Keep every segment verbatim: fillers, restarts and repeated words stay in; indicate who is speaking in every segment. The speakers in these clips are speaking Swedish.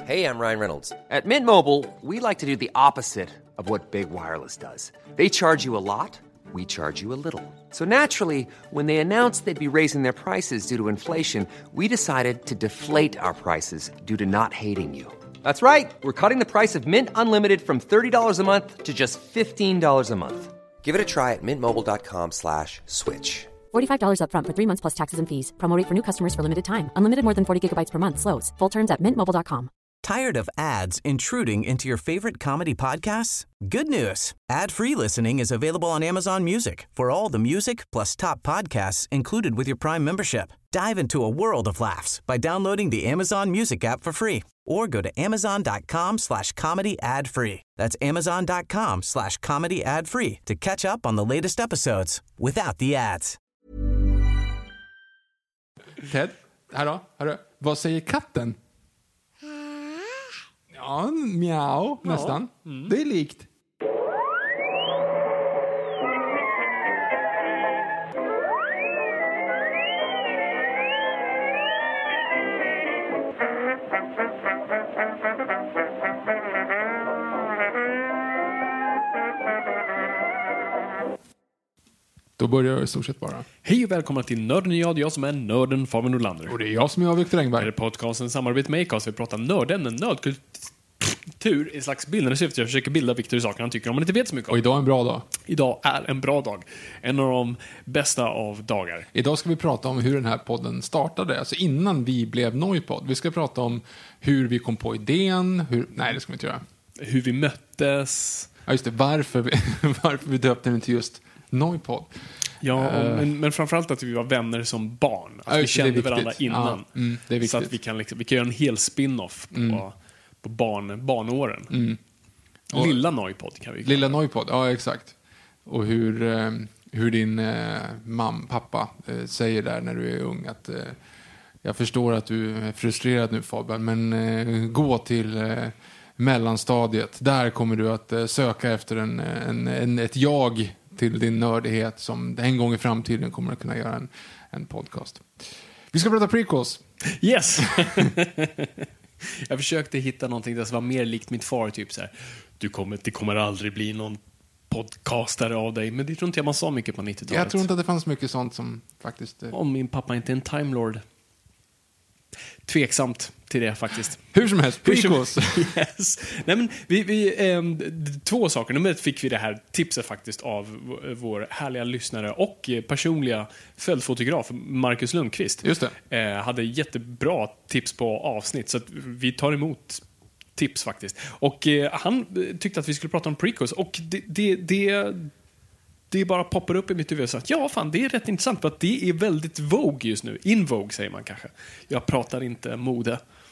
Speaker 1: Hey, I'm Ryan Reynolds. At Mint Mobile, we like to do the opposite of what Big Wireless does. They charge you a lot, we charge you a little. So naturally, when they announced they'd be raising their prices due to inflation, we decided to deflate our prices due to not hating you. That's right. We're cutting the price of Mint Unlimited from thirty dollars a month to just fifteen dollars a month. Give it a try at mintmobile.com slash switch.
Speaker 2: forty-five dollars up front for three months plus taxes and fees. Promo rate for new customers for limited time. Unlimited more than forty gigabytes per month slows. Full terms at mint mobile dot com.
Speaker 3: Tired of ads intruding into your favorite comedy podcasts? Good news. Ad-free listening is available on Amazon Music for all the music plus top podcasts included with your Prime membership. Dive into a world of laughs by downloading the Amazon Music app for free or go to amazon.com slash comedy ad free. That's amazon.com slash comedy ad free to catch up on the latest episodes without the ads.
Speaker 4: Ted, hallå, hallå. Vad säger katten? Ja, mjau, nästan. Ja. Mm. Det är likt. Då börjar jag i stort sett bara.
Speaker 5: Hej och välkomna till Nörden och jag, jag som är nörden Fabian Nordlander.
Speaker 4: Och det är jag som är jag, Victor Engberg.
Speaker 5: Det är podcasten samarbete med Acast. Vi pratar nördämnen, nördkultur i slags bildande syfte. Jag försöker bilda Victor i saker han tycker om men inte vet så mycket om.
Speaker 4: Och idag är en bra dag.
Speaker 5: Idag är en bra dag. En av de bästa av dagar.
Speaker 4: Idag ska vi prata om hur den här podden startade. Alltså innan vi blev Noipod. Vi ska prata om hur vi kom på idén. Hur... Nej, det ska vi inte göra.
Speaker 5: Hur vi möttes.
Speaker 4: Ja, just det. Varför vi, varför vi döpte den till just Noipod.
Speaker 5: Ja,
Speaker 4: uh,
Speaker 5: men, men framförallt att vi var vänner som barn. Att
Speaker 4: ja,
Speaker 5: vi kände varandra innan.
Speaker 4: Ja, mm, det är
Speaker 5: så att vi kan, liksom, vi kan göra en hel spin-off på,
Speaker 4: mm.
Speaker 5: på barn, barnåren.
Speaker 4: Mm. Och,
Speaker 5: Lilla Noipod kan vi
Speaker 4: Lilla Noipod, ja exakt. Och hur, eh, hur din eh, mam, pappa eh, säger där när du är ung att eh, jag förstår att du är frustrerad nu Fabian, men eh, gå till eh, mellanstadiet. Där kommer du att eh, söka efter en, en, en, ett jag till din nördighet som en gång i framtiden kommer att kunna göra en, en podcast. Vi ska prata prequels.
Speaker 5: Yes! Jag försökte hitta någonting som var mer likt mitt far, typ så här. Du kommer, det kommer aldrig bli någon podcastare av dig, men det tror inte jag man sa mycket på nittiotalet.
Speaker 4: Jag tror inte att det fanns mycket sånt som faktiskt... Eh...
Speaker 5: Om min pappa inte är en Time Lord. Tveksamt till det faktiskt.
Speaker 4: Hur som helst, prequels.
Speaker 5: Yes. Nej, men vi, vi, eh, två saker. Nummer ett fick vi det här tipset faktiskt av vår härliga lyssnare och personliga fältfotograf Marcus Lundqvist.
Speaker 4: Just det.
Speaker 5: Eh, hade jättebra tips på avsnitt, så att vi tar emot tips faktiskt. Och eh, han tyckte att vi skulle prata om prequels, och det, det, det det bara poppar upp i mitt huvud så att ja, fan, det är rätt intressant för att det är väldigt vogue just nu. In vogue säger man kanske. Jag pratar inte mode.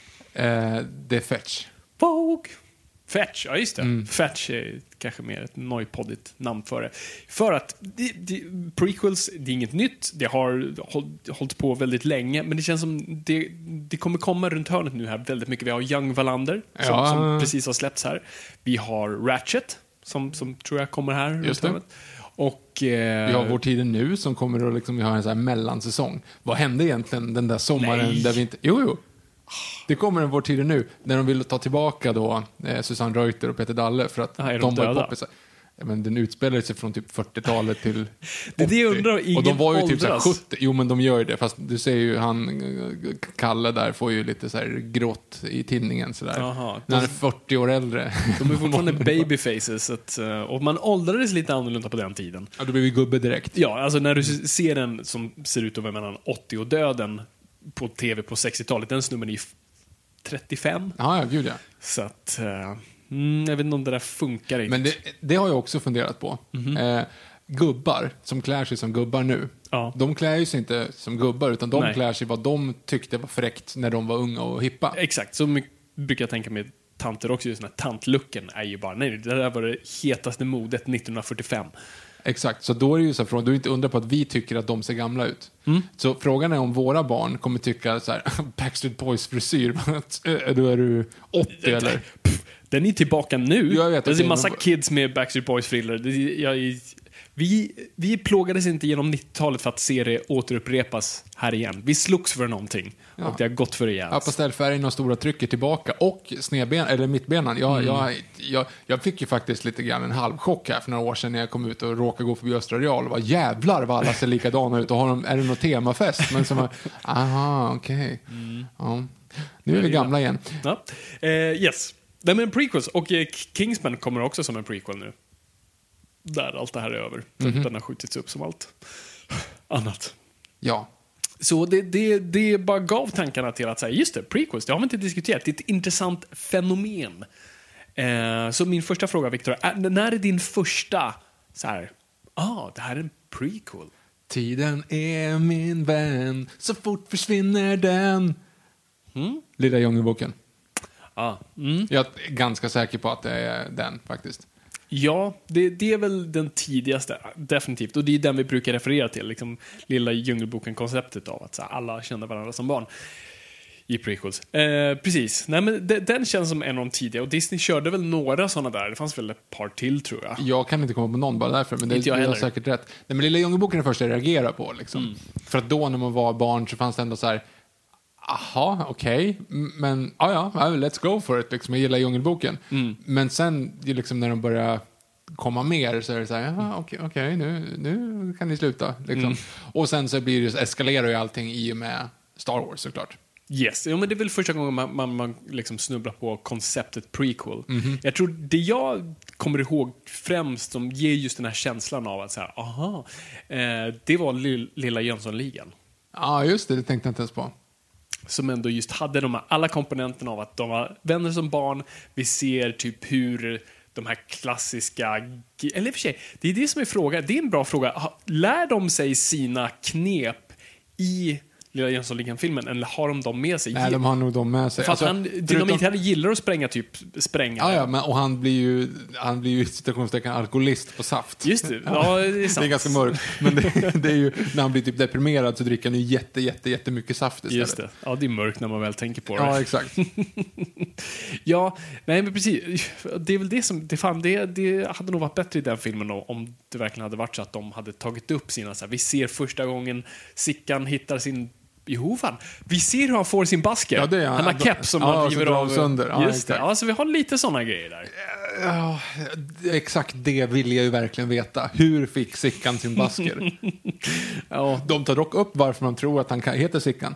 Speaker 4: Eh, det är fetch.
Speaker 5: Vogue. Fetch, ja just det.
Speaker 4: Mm.
Speaker 5: Fetch är kanske mer ett nojpoddigt namn för det. För att det, det, prequels, det är inget nytt. Det har håll, hållit på väldigt länge, men det känns som det, det kommer komma runt hörnet nu här väldigt mycket. Vi har Young Wallander som,
Speaker 4: ja.
Speaker 5: som precis har släppts här. Vi har Ratchet som, som tror jag kommer här.
Speaker 4: Just det.
Speaker 5: Och, eh,
Speaker 4: vi har Vår tid nu som kommer att liksom, vi har en sån här mellansäsong. Vad hände egentligen den där sommaren
Speaker 5: nej.
Speaker 4: där vi inte... Jo, jo. Det kommer en Vår tid nu när de vill ta tillbaka då eh, Susanne Reuter och Peter Dalle för att
Speaker 5: Aha,
Speaker 4: de,
Speaker 5: de
Speaker 4: var poppis. Ja, men den utspelade sig från typ fyrtiotalet till
Speaker 5: det är det jag undrar, ingen
Speaker 4: och de var ju
Speaker 5: åldras.
Speaker 4: typ så här sjuttio. Jo, men de gör ju det. Fast du ser ju han Kalle där får ju lite så här grått i tidningen så där.
Speaker 5: Aha,
Speaker 4: när han är fyrtio år äldre.
Speaker 5: De är fortfarande babyfaces att, och man åldrades lite annorlunda på den tiden.
Speaker 4: Ja, då blir vi gubbe direkt.
Speaker 5: Ja, alltså när du ser den som ser ut att vara mellan åttio och döden på tv på sextiotalet, den snubben är trettiofem.
Speaker 4: Ja, ja, gud ja.
Speaker 5: Så att uh, mm, jag vet inte om det där funkar riktigt.
Speaker 4: Men det, det har jag också funderat på. Mm-hmm. Eh, gubbar som klär sig som gubbar nu.
Speaker 5: Ja.
Speaker 4: De klär ju sig inte som gubbar utan de
Speaker 5: Nej.
Speaker 4: klär sig vad de tyckte var fräckt när de var unga och hippa.
Speaker 5: Exakt, så mycket brukar jag tänka med tanter också. Just den här tantlooken är ju bara, nej, det där var det hetaste modet nittonhundrafyrtiofem.
Speaker 4: Exakt, så då är det ju så här, du är inte undra på att vi tycker att de ser gamla ut. Mm. Så frågan är om våra barn kommer tycka så här, Backstreet Boys frisyr, då är du åttio eller?
Speaker 5: Den är tillbaka nu.
Speaker 4: Jag vet,
Speaker 5: det är
Speaker 4: okay,
Speaker 5: en massa
Speaker 4: men...
Speaker 5: kids med Backstreet Boys frillor. Jag är Vi, vi plågades inte genom nittiotalet för att se det återupprepas här igen. Vi slogs för någonting
Speaker 4: Ja.
Speaker 5: och det har gått för rejält.
Speaker 4: Ja, pastellfärgen och stora trycker tillbaka och snedben, eller mittbenan. Jag,
Speaker 5: Mm.
Speaker 4: jag, jag, jag fick ju faktiskt lite grann en halvchock här för några år sedan när jag kom ut och råkade gå förbi Östra Real och var jävlar vad alla ser likadana ut och har de, är det något temafest? Men som var, aha, okej. Okay.
Speaker 5: Mm.
Speaker 4: Ja. Nu är vi gamla igen.
Speaker 5: Ja. Eh, yes. Det är en prequels och eh, Kingsman kommer också som en prequel nu. Där allt det här är över.
Speaker 4: Mhm.
Speaker 5: Den har skjutits upp som allt annat.
Speaker 4: Ja.
Speaker 5: Så det, det, det bara gav tankarna till att säga, just det, prequels, det har vi inte diskuterat. Det är ett intressant fenomen. Eh, så min första fråga, Victor, är, när är din första så här, ah, det här är en prequel?
Speaker 4: Tiden är min vän, så fort försvinner den.
Speaker 5: Mm?
Speaker 4: Lilla Djungelboken.
Speaker 5: Ah, mm.
Speaker 4: Jag är ganska säker på att det är den faktiskt.
Speaker 5: Ja, det, det är väl den tidigaste, definitivt. Och det är den vi brukar referera till, liksom Lilla Djungelboken-konceptet av att så här, alla känner varandra som barn i prequels. Eh, precis. Nej, men de, den känns som en av de tidiga. Och Disney körde väl några sådana där. Det fanns väl ett par till, tror jag.
Speaker 4: Jag kan inte komma på någon bara därför, men det,
Speaker 5: Inte jag
Speaker 4: det har
Speaker 5: heller.
Speaker 4: säkert rätt. Nej, men Lilla Djungelboken är det första jag reagerar på. Liksom.
Speaker 5: Mm.
Speaker 4: För att då när man var barn så fanns det ändå så här, aha, okej, okay. Men ja, ja, let's go for it. Liksom. Jag gillar Djungelboken. Mm. Men sen det är liksom när de börjar komma mer så är det så här, ja, okej, okay, okay, nu, nu kan ni sluta. Liksom. Mm. Och sen så blir det, eskalerar ju allting i och med Star Wars såklart.
Speaker 5: Yes, ja, men det är väl första gången man, man, man liksom snubblar på konceptet prequel. Mm-hmm. Jag tror det jag kommer ihåg främst som ger just den här känslan av att så här, aha, eh, det var Lill, Lilla Jönssonligan.
Speaker 4: Ja, just det, det tänkte jag inte ens på.
Speaker 5: Som ändå just hade de här, alla komponenterna av att de var vänner som barn. Vi ser typ hur de här klassiska, eller i och för sig, det är det som är frågan. Det är en bra fråga. Lär de sig sina knep i Lilla Jönssonligan-filmen, eller har de dem med sig?
Speaker 4: Nej, de har nog dem med sig.
Speaker 5: För att
Speaker 4: alltså,
Speaker 5: han, Dynamit här gillar att spränga typ spränga.
Speaker 4: Ja, ja, men, och han blir ju han blir ju citationstecken alkoholist på saft.
Speaker 5: Just det, ja, det är sant.
Speaker 4: Det är ganska mörkt, men det, det är ju när han blir typ deprimerad så dricker han ju jätte, jätte, jättemycket saft istället.
Speaker 5: Just det, ja, det är mörkt när man väl tänker på det.
Speaker 4: Ja, exakt.
Speaker 5: Ja, nej men precis. Det är väl det som, det, fan, det, det hade nog varit bättre i den filmen då, om det verkligen hade varit så att de hade tagit upp sina, så här, vi ser första gången Sickan hittar sin Jo, fan. Vi ser hur han får sin basker.
Speaker 4: Ja, det är,
Speaker 5: han har keps som
Speaker 4: ja,
Speaker 5: han river av
Speaker 4: sönder. Ja,
Speaker 5: just det. Ja, så vi har lite såna grejer där.
Speaker 4: Ja, exakt det vill jag ju verkligen veta. Hur fick Sickan sin basker?
Speaker 5: Ja.
Speaker 4: De tar dock upp varför man tror att han heter Sickan.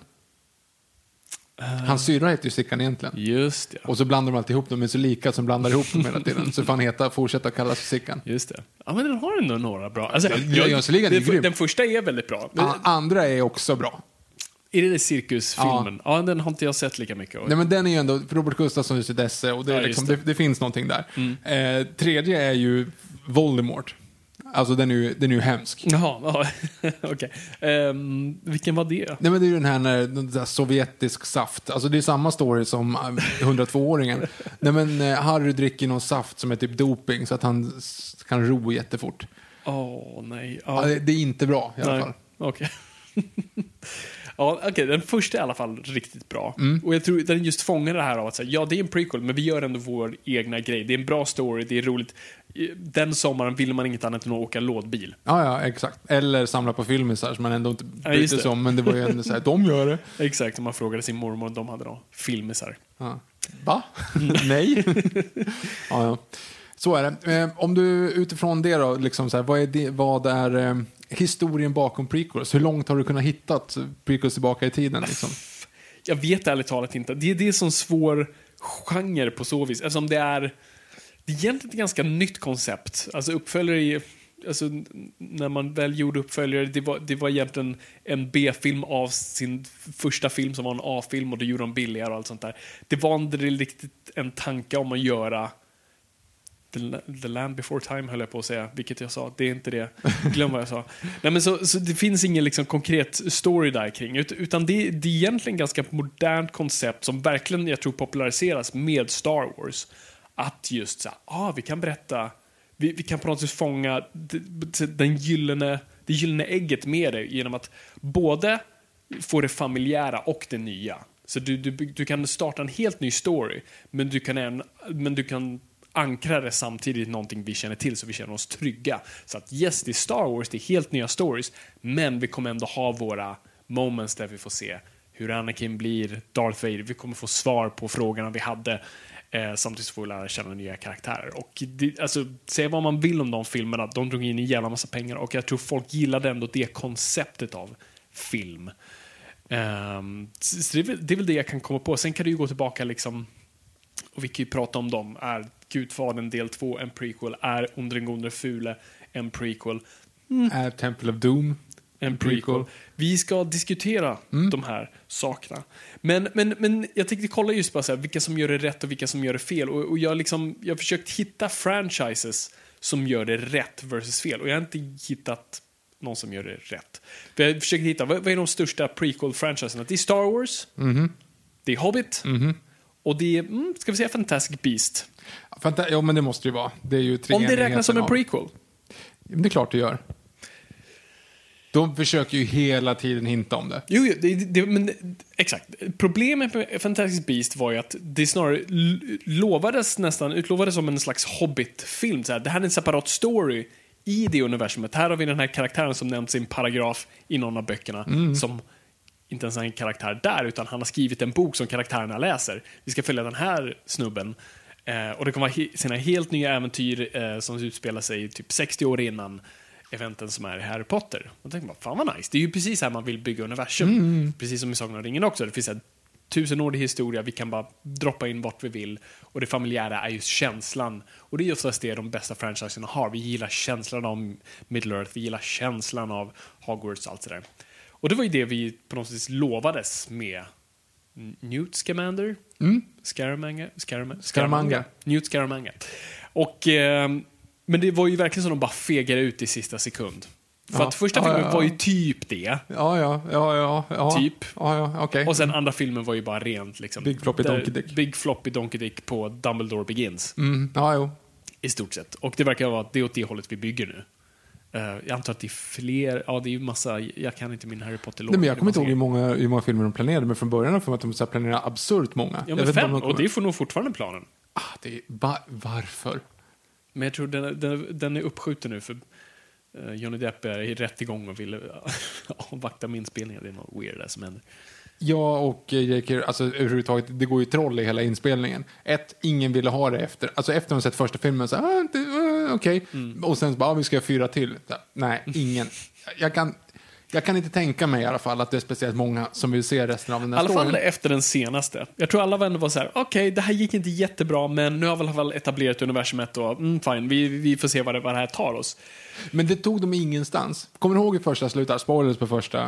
Speaker 4: Hans syrra heter ju Sickan egentligen.
Speaker 5: Just det.
Speaker 4: Och så blandar de alltid ihop dem, är så lika som blandar ihop dem hela tiden. Så får han heta, fortsätta kallas för Sickan.
Speaker 5: Just det. Ja, men den har ändå några bra. Alltså,
Speaker 4: Ja, jag, Jönssonligan är
Speaker 5: den,
Speaker 4: grym.
Speaker 5: den första är väldigt bra.
Speaker 4: A- andra är också bra.
Speaker 5: Är det cirkusfilmen? Ja. ja, den har inte jag sett lika mycket av.
Speaker 4: Nej, men den är ju ändå Robert Gustafsson sitt esse och det, är
Speaker 5: Ja,
Speaker 4: liksom,
Speaker 5: det.
Speaker 4: det. Det finns någonting där.
Speaker 5: Mm.
Speaker 4: Eh, tredje är ju Voldemort. Alltså den är ju, den är ju hemsk.
Speaker 5: Jaha, ja, okej. Um, vilken var det?
Speaker 4: Nej, men det är ju den här, när, den där sovjetisk saft. Alltså det är samma story som hundratvå-åringen. Nej, men eh, Harry dricker någon saft som är typ doping så att han s- kan ro jättefort.
Speaker 5: Åh, oh, nej.
Speaker 4: Ja, det, det är inte bra i alla
Speaker 5: nej.
Speaker 4: fall.
Speaker 5: Okej. Ja, okej, okay, den första är i alla fall riktigt bra.
Speaker 4: Mm.
Speaker 5: Och jag tror den just fångar det här av att säga, ja, det är en prequel, men vi gör ändå vår egna grej. Det är en bra story, det är roligt. Den sommaren vill man inget annat än att åka lådbil.
Speaker 4: Ja, ja, exakt. Eller samla på filmisar som man ändå inte
Speaker 5: Ja,
Speaker 4: brydde
Speaker 5: just
Speaker 4: sig
Speaker 5: det.
Speaker 4: om, men det var ju ändå så här, de gör det.
Speaker 5: Exakt, om man frågade sin mormor, de hade då filmisar.
Speaker 4: Ja. Va? Nej. ja, ja. Så är det. Eh, om du utifrån det då, liksom så här, vad är, det, vad är eh, historien bakom prequels? Hur långt har du kunnat hitta prequels tillbaka i tiden? Liksom?
Speaker 5: Jag vet ärligt talat inte. Det är det som svår genre på så vis. Eftersom det är, det är egentligen ett ganska nytt koncept. Alltså uppföljare i, alltså när man väl gjorde uppföljare, det var, det var egentligen en B-film av sin första film som var en A-film och det gjorde de billigare och allt sånt där. Det var inte riktigt en tanke om att göra The, the Land Before Time höll jag på att säga, vilket jag sa, det är inte det. Glöm vad jag sa. Nej, men så, så det finns ingen liksom konkret story där kring, ut, utan det, det är egentligen ganska modernt koncept som verkligen, jag tror, populariseras med Star Wars. Att just så här, ah, vi kan berätta, vi, vi kan på något sätt fånga den gyllene, det gyllene ägget med det genom att både få det familjära och det nya. Så du, du, du kan starta en helt ny story, men du kan, en, men du kan ankrar det samtidigt någonting vi känner till så vi känner oss trygga. Så att yes, det är Star Wars, det är helt nya stories, men vi kommer ändå ha våra moments där vi får se hur Anakin blir Darth Vader. Vi kommer få svar på frågorna vi hade, eh, samtidigt får vi lära känna nya karaktärer. Och det, alltså, säga vad man vill om de filmerna, de drog in en jävla massa pengar och jag tror folk gillade ändå det konceptet av film. Um, så det är, väl, det är väl det jag kan komma på. Sen kan du ju gå tillbaka liksom, och vi kan ju prata om dem. Är Gudfadern del två en prequel? Är Onder den gode fule en prequel?
Speaker 4: Mm. Är Temple of Doom
Speaker 5: en prequel? prequel. Vi ska diskutera mm. de här sakerna. Men, men, men jag tänkte kolla just på så här, vilka som gör det rätt och vilka som gör det fel. Och, och jag, liksom, jag har försökt hitta franchises som gör det rätt versus fel. Och jag har inte hittat någon som gör det rätt. Vi har försökt hitta, vad, vad är de största prequel-franchiserna? Det är Star Wars,
Speaker 4: mm-hmm.
Speaker 5: det är Hobbit,
Speaker 4: mm-hmm.
Speaker 5: och det är, mm, ska vi säga Fantastic Beast.
Speaker 4: Fanta- ja, men det måste det ju vara. Det är ju
Speaker 5: Om det räknas som en prequel?
Speaker 4: Ja, det är klart det gör. De försöker ju hela tiden hinta om det.
Speaker 5: Jo, det, det, men exakt. Problemet med Fantastic Beast var ju att det snarare lovades nästan, utlovades som en slags Hobbit-film. Så här, det här är en separat story i det universumet. Här har vi den här karaktären som nämns i en paragraf i någon av böckerna, mm. som inte ens är en karaktär där, utan han har skrivit en bok som karaktärerna läser. Vi ska följa den här snubben. Eh, och det kommer vara he- sina helt nya äventyr eh, som utspelar sig typ sextio år innan eventen som är i Harry Potter. Och tänkte man, fan vad nice. Det är ju precis här man vill bygga universum. Mm. Precis som i Sagan om ringen också. Det finns en tusenårig historia, vi kan bara droppa in vart vi vill. Och det familjära är just känslan. Och det är just det de bästa franchiserna har. Vi gillar känslan av Middle Earth, vi gillar känslan av Hogwarts och allt sådär. Och det var ju det vi på något sätt lovades med Newt Scamander.
Speaker 4: Mm.
Speaker 5: Scaramanga.
Speaker 4: Scaramanga. Scaramanga.
Speaker 5: Newt Scaramanga. Och, eh, men det var ju verkligen så de bara fegade ut i sista sekund. För ja. att första filmen ja, ja, ja. var ju typ det.
Speaker 4: Ja, ja, ja, ja. ja.
Speaker 5: Typ.
Speaker 4: Ja, ja, okay.
Speaker 5: Och sen andra filmen var ju bara rent liksom.
Speaker 4: Big Floppy Donkey Dick.
Speaker 5: Big Floppy Donkey Dick på Dumbledore Begins.
Speaker 4: Mm. Ja, jo.
Speaker 5: I stort sett. Och det verkar vara det åt det hållet vi bygger nu. Uh, jag antar att det är fler, ja det är ju massa, jag kan inte min Harry Potter-låt.
Speaker 4: Nej, men jag kommer inte ihåg hur många, hur många filmer de planerade, men från början för att de så planerade absurt många.
Speaker 5: Ja, men fem, de och det får nog fortfarande planen.
Speaker 4: Ah, det är, va, varför?
Speaker 5: Men jag tror den, den, den är uppskjuten nu för uh, Johnny Depp är i rättegång och vill avvakta med inspelningen. Det är något weird där som händer.
Speaker 4: Ja, och J K, alltså överhuvudtaget, det går ju troll i hela inspelningen. Ett, ingen ville ha det efter. Alltså efter de sett första filmen så ah, uh, okej. Okay. Mm. Och sen så bara, ah, vi ska fyra till. Så, nej, ingen. Jag kan, jag kan inte tänka mig i alla fall att det är speciellt många som vill se resten av den här storyn. I alla fall efter den senaste. Jag tror alla vänner var så här, okej, okay, det här gick inte jättebra, men nu har vi i alla fall etablerat universumet och mm, fine, vi, vi får se vad det, vad det här tar oss. Men det tog dem ingenstans. Kommer du ihåg i första slutet, spoilers på första...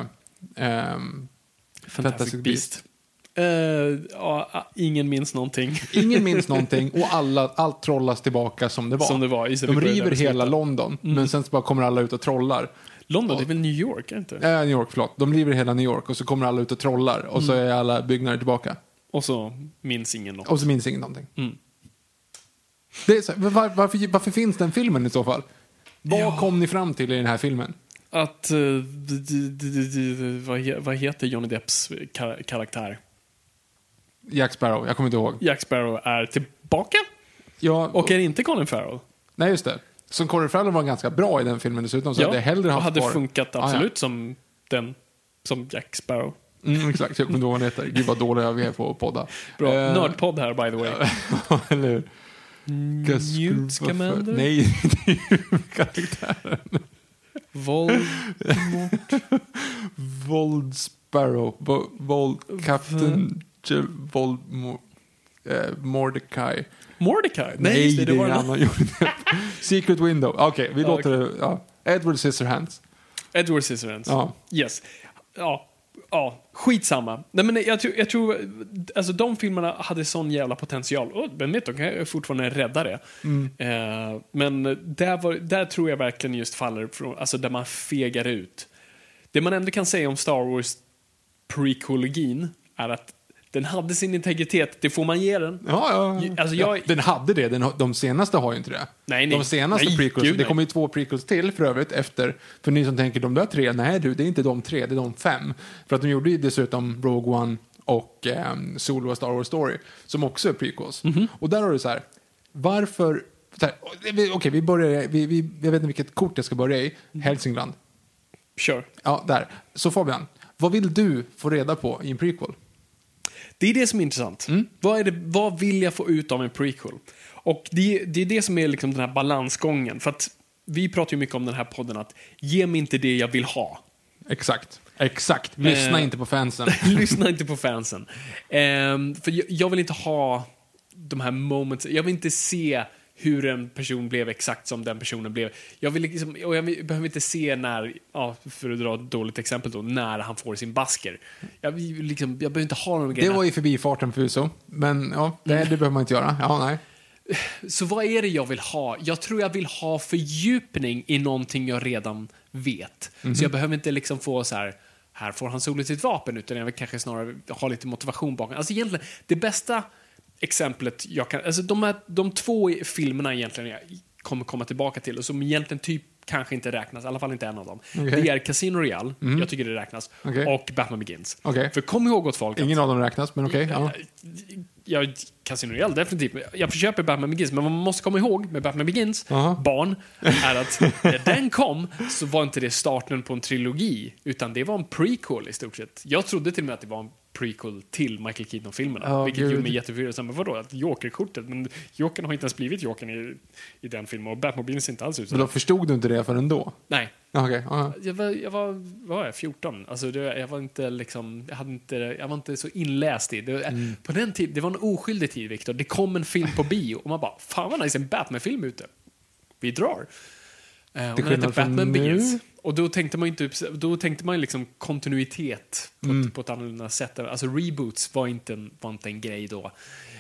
Speaker 4: Um,
Speaker 5: Fantastic, Fantastic Beast. Uh, ja, ingen minns någonting.
Speaker 4: Ingen minns någonting och alla, allt trollas tillbaka som det var.
Speaker 5: Som det var.
Speaker 4: De river hela London, mm. men sen så bara kommer alla ut och trollar.
Speaker 5: London,
Speaker 4: och,
Speaker 5: det är väl New York, är inte?
Speaker 4: Äh, New York, förlåt. De river hela New York och så kommer alla ut och trollar och mm. så är alla byggnader tillbaka.
Speaker 5: Och så minns ingen något.
Speaker 4: Och så minns ingen någonting.
Speaker 5: Mm.
Speaker 4: Det är så, var, varför, varför finns den filmen i så fall? Vad ja. kom ni fram till i den här filmen?
Speaker 5: Att, uh, d- d- d- d- vad, he- vad heter Johnny Depps kar- karaktär?
Speaker 4: Jack Sparrow, jag kommer inte ihåg.
Speaker 5: Jack Sparrow är tillbaka?
Speaker 4: Ja,
Speaker 5: och är inte Colin Farrell?
Speaker 4: Nej, just det. Så Colin Farrell var ganska bra i den filmen dessutom. Så
Speaker 5: ja,
Speaker 4: hade jag hellre haft
Speaker 5: hade
Speaker 4: kvar.
Speaker 5: funkat absolut ah, ja. som, den, som Jack Sparrow.
Speaker 4: Mm, exakt, jag kommer inte ihåg vad han heter. Gud vad dåliga vi är på podda.
Speaker 5: Bra, uh, nördpodd här by the way.
Speaker 4: Eller hur?
Speaker 5: Newt Scamander?
Speaker 4: Nej, det är ju karaktären.
Speaker 5: Voldemort.
Speaker 4: Vold Sparrow. Vo- Vold Captain J- Vold Mo- eh, Mordecai.
Speaker 5: Mordecai?
Speaker 4: Nej, Nej det, det, det var en annan. Secret Window. Okej, okay, vi ah, låter okay. det. Ja. Edward Scissorhands.
Speaker 5: Edward Scissorhands.
Speaker 4: Ja.
Speaker 5: Yes. Ja. Ja, skitsamma. Nej, men jag tror, jag tror alltså de filmerna hade sån jävla potential. Oh, men vet, de kan fortfarande rädda det. Mm. Eh, men där, var, där tror jag verkligen just faller från, alltså där man fegar ut. Det man ändå kan säga om Star Wars prequologin är att den hade sin integritet, det får man ge den.
Speaker 4: Ja, ja.
Speaker 5: Alltså jag...
Speaker 4: ja den hade det, den, de senaste har ju inte det.
Speaker 5: Nej, nej.
Speaker 4: De senaste
Speaker 5: nej,
Speaker 4: prequels,
Speaker 5: Gud,
Speaker 4: det kommer ju två prequels till för övrigt efter, för ni som tänker de där tre, nej du, det är inte de tre, det är de fem. För att de gjorde ju dessutom Rogue One och um, Solo och Star Wars Story, som också är prequels. Mm-hmm. Och där har du så här, Varför... Okej, okay, vi börjar... Vi, vi, jag vet inte vilket kort jag ska börja i. Hälsingland.
Speaker 5: Kör.
Speaker 4: Ja, där. Så Fabian, vad vill du få reda på i en prequel?
Speaker 5: Det är det som är intressant. Mm. Vad, är det, vad vill jag få ut av en prequel? Och det, det är det som är liksom den här balansgången. För att vi pratar ju mycket om den här podden att ge mig inte det jag vill ha.
Speaker 4: Exakt. Exakt. Lyssna eh, inte på fansen.
Speaker 5: Lyssna inte på fansen. Eh, för jag, jag vill inte ha de här moments. Jag vill inte se hur en person blev exakt som den personen blev. Jag vill liksom, och jag vill, behöver inte se när, ja, för att dra ett dåligt exempel då, när han får sin basker. Jag, vill liksom, jag behöver inte ha någon grejer.
Speaker 4: Det var ju förbifarten för så. Men ja, det, det behöver man inte göra. Ja, nej.
Speaker 5: Så vad är det jag vill ha? Jag tror jag vill ha fördjupning i någonting jag redan vet. Mm-hmm. Så jag behöver inte liksom få så här, här får han Solo sitt vapen, utan jag vill kanske snarare ha lite motivation bakom. Alltså egentligen, det bästa exemplet jag kan, alltså de här, de två filmerna egentligen jag kommer komma tillbaka till och som egentligen typ kanske inte räknas, i alla fall inte en av dem. Okay. Det är Casino Royale, mm. jag tycker det räknas, okay. och Batman Begins. Okay. För kom ihåg åt folk.
Speaker 4: Ingen av dem räknas, men okej. Okay. Ja.
Speaker 5: Ja, Casino Royale, definitivt. Jag försöker Batman Begins, men vad man måste komma ihåg med Batman Begins, uh-huh. barn, är att när den kom så var inte det starten på en trilogi, utan det var en prequel i stort sett. Jag trodde till och med att det var en prequel till Michael Keaton-filmerna, oh, vilket gjorde mig jätteförvirrad. Men vadå, att Joker-kortet, men Jokern har inte ens blivit Jokern i, i den filmen, och Batman Begins inte alls ut.
Speaker 4: Men då förstod du inte det förrän då?
Speaker 5: Nej.
Speaker 4: Okay, uh-huh.
Speaker 5: Jag var, jag var, vad var jag, fjorton. Alltså det, jag var inte liksom, jag hade inte, jag var inte så inläst i det. Mm. På den tiden, det var en oskyldig tid, Victor. Det kom en film på bio och man bara, fan vad nice, en Batman-film ute. Vi drar. Uh, och den hette Batman Begins. Och då tänkte man inte, då tänkte man liksom kontinuitet på, mm. på ett annorlunda sätt. Alltså reboots var inte en, var inte en grej då.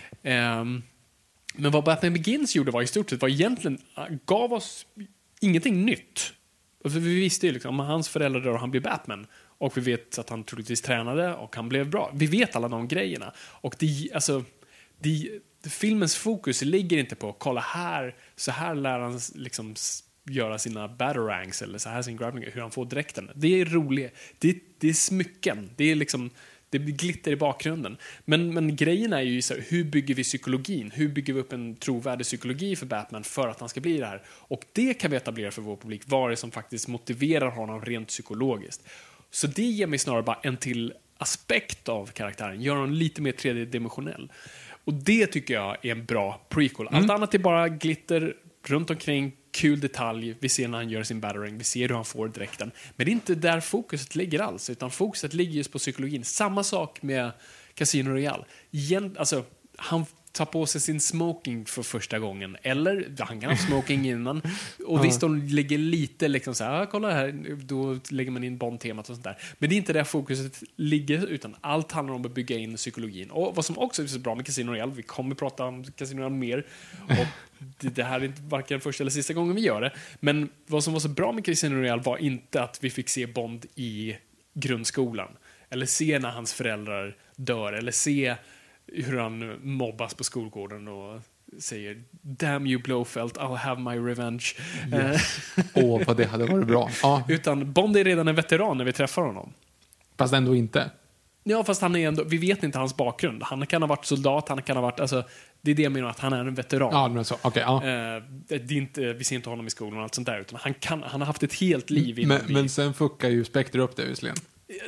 Speaker 5: Um, men vad Batman Begins gjorde var i stort sett var egentligen gav oss ingenting nytt. För vi visste ju liksom att hans föräldrar dör och han blir Batman. Och vi vet att han troligtvis tränade och han blev bra. Vi vet alla de grejerna. Och det, alltså, det, filmens fokus ligger inte på kolla här, så här lär han liksom göra sina batarangs eller så här sin grabbing, hur han får dräkten. Det är roligt. Det, det är smycken. Det är liksom, det blir glitter i bakgrunden. Men, men grejen är ju så här, hur bygger vi psykologin? Hur bygger vi upp en trovärdig psykologi för Batman för att han ska bli det här? Och det kan vi etablera för vår publik. Vad är det som faktiskt motiverar honom rent psykologiskt? Så det ger mig snarare bara en till aspekt av karaktären. Gör honom lite mer tredimensionell. Och det tycker jag är en bra prequel. Allt mm. annat är bara glitter runt omkring, kul detalj. Vi ser när han gör sin battering, vi ser hur han får dräkten. Men det är inte där fokuset ligger alls, utan fokuset ligger just på psykologin. Samma sak med Casino Royale. Igen, alltså, han tar på sig sin smoking för första gången. Eller, han kan ha smoking innan. Och visst, de ligger lite liksom så här, kolla här, då lägger man in Bond-temat och sånt där. Men det är inte där fokuset ligger, utan allt handlar om att bygga in psykologin. Och vad som också är så bra med Casino Royale, vi kommer prata om Casino Royale mer, och det, det här är inte varken första eller sista gången vi gör det. Men vad som var så bra med Casino Royale var inte att vi fick se Bond i grundskolan. Eller se när hans föräldrar dör. Eller se hur han mobbas på skolgården och säger damn you Blofeld, I'll have my revenge. Åh, yes.
Speaker 4: oh, vad det hade varit bra. Ah.
Speaker 5: Utan Bond är redan en veteran när vi träffar honom.
Speaker 4: Fast ändå inte.
Speaker 5: Ja, fast han är ändå, vi vet inte hans bakgrund. Han kan ha varit soldat, han kan ha varit, alltså, det är det jag menar, att han är en veteran.
Speaker 4: Ja, men så, okay, ja.
Speaker 5: eh, det är inte, vi ser inte honom i skolan och allt sånt där, utan han, kan, han har haft ett helt liv innan
Speaker 4: men,
Speaker 5: vi...
Speaker 4: men sen fuckar ju Spectre upp det visserligen.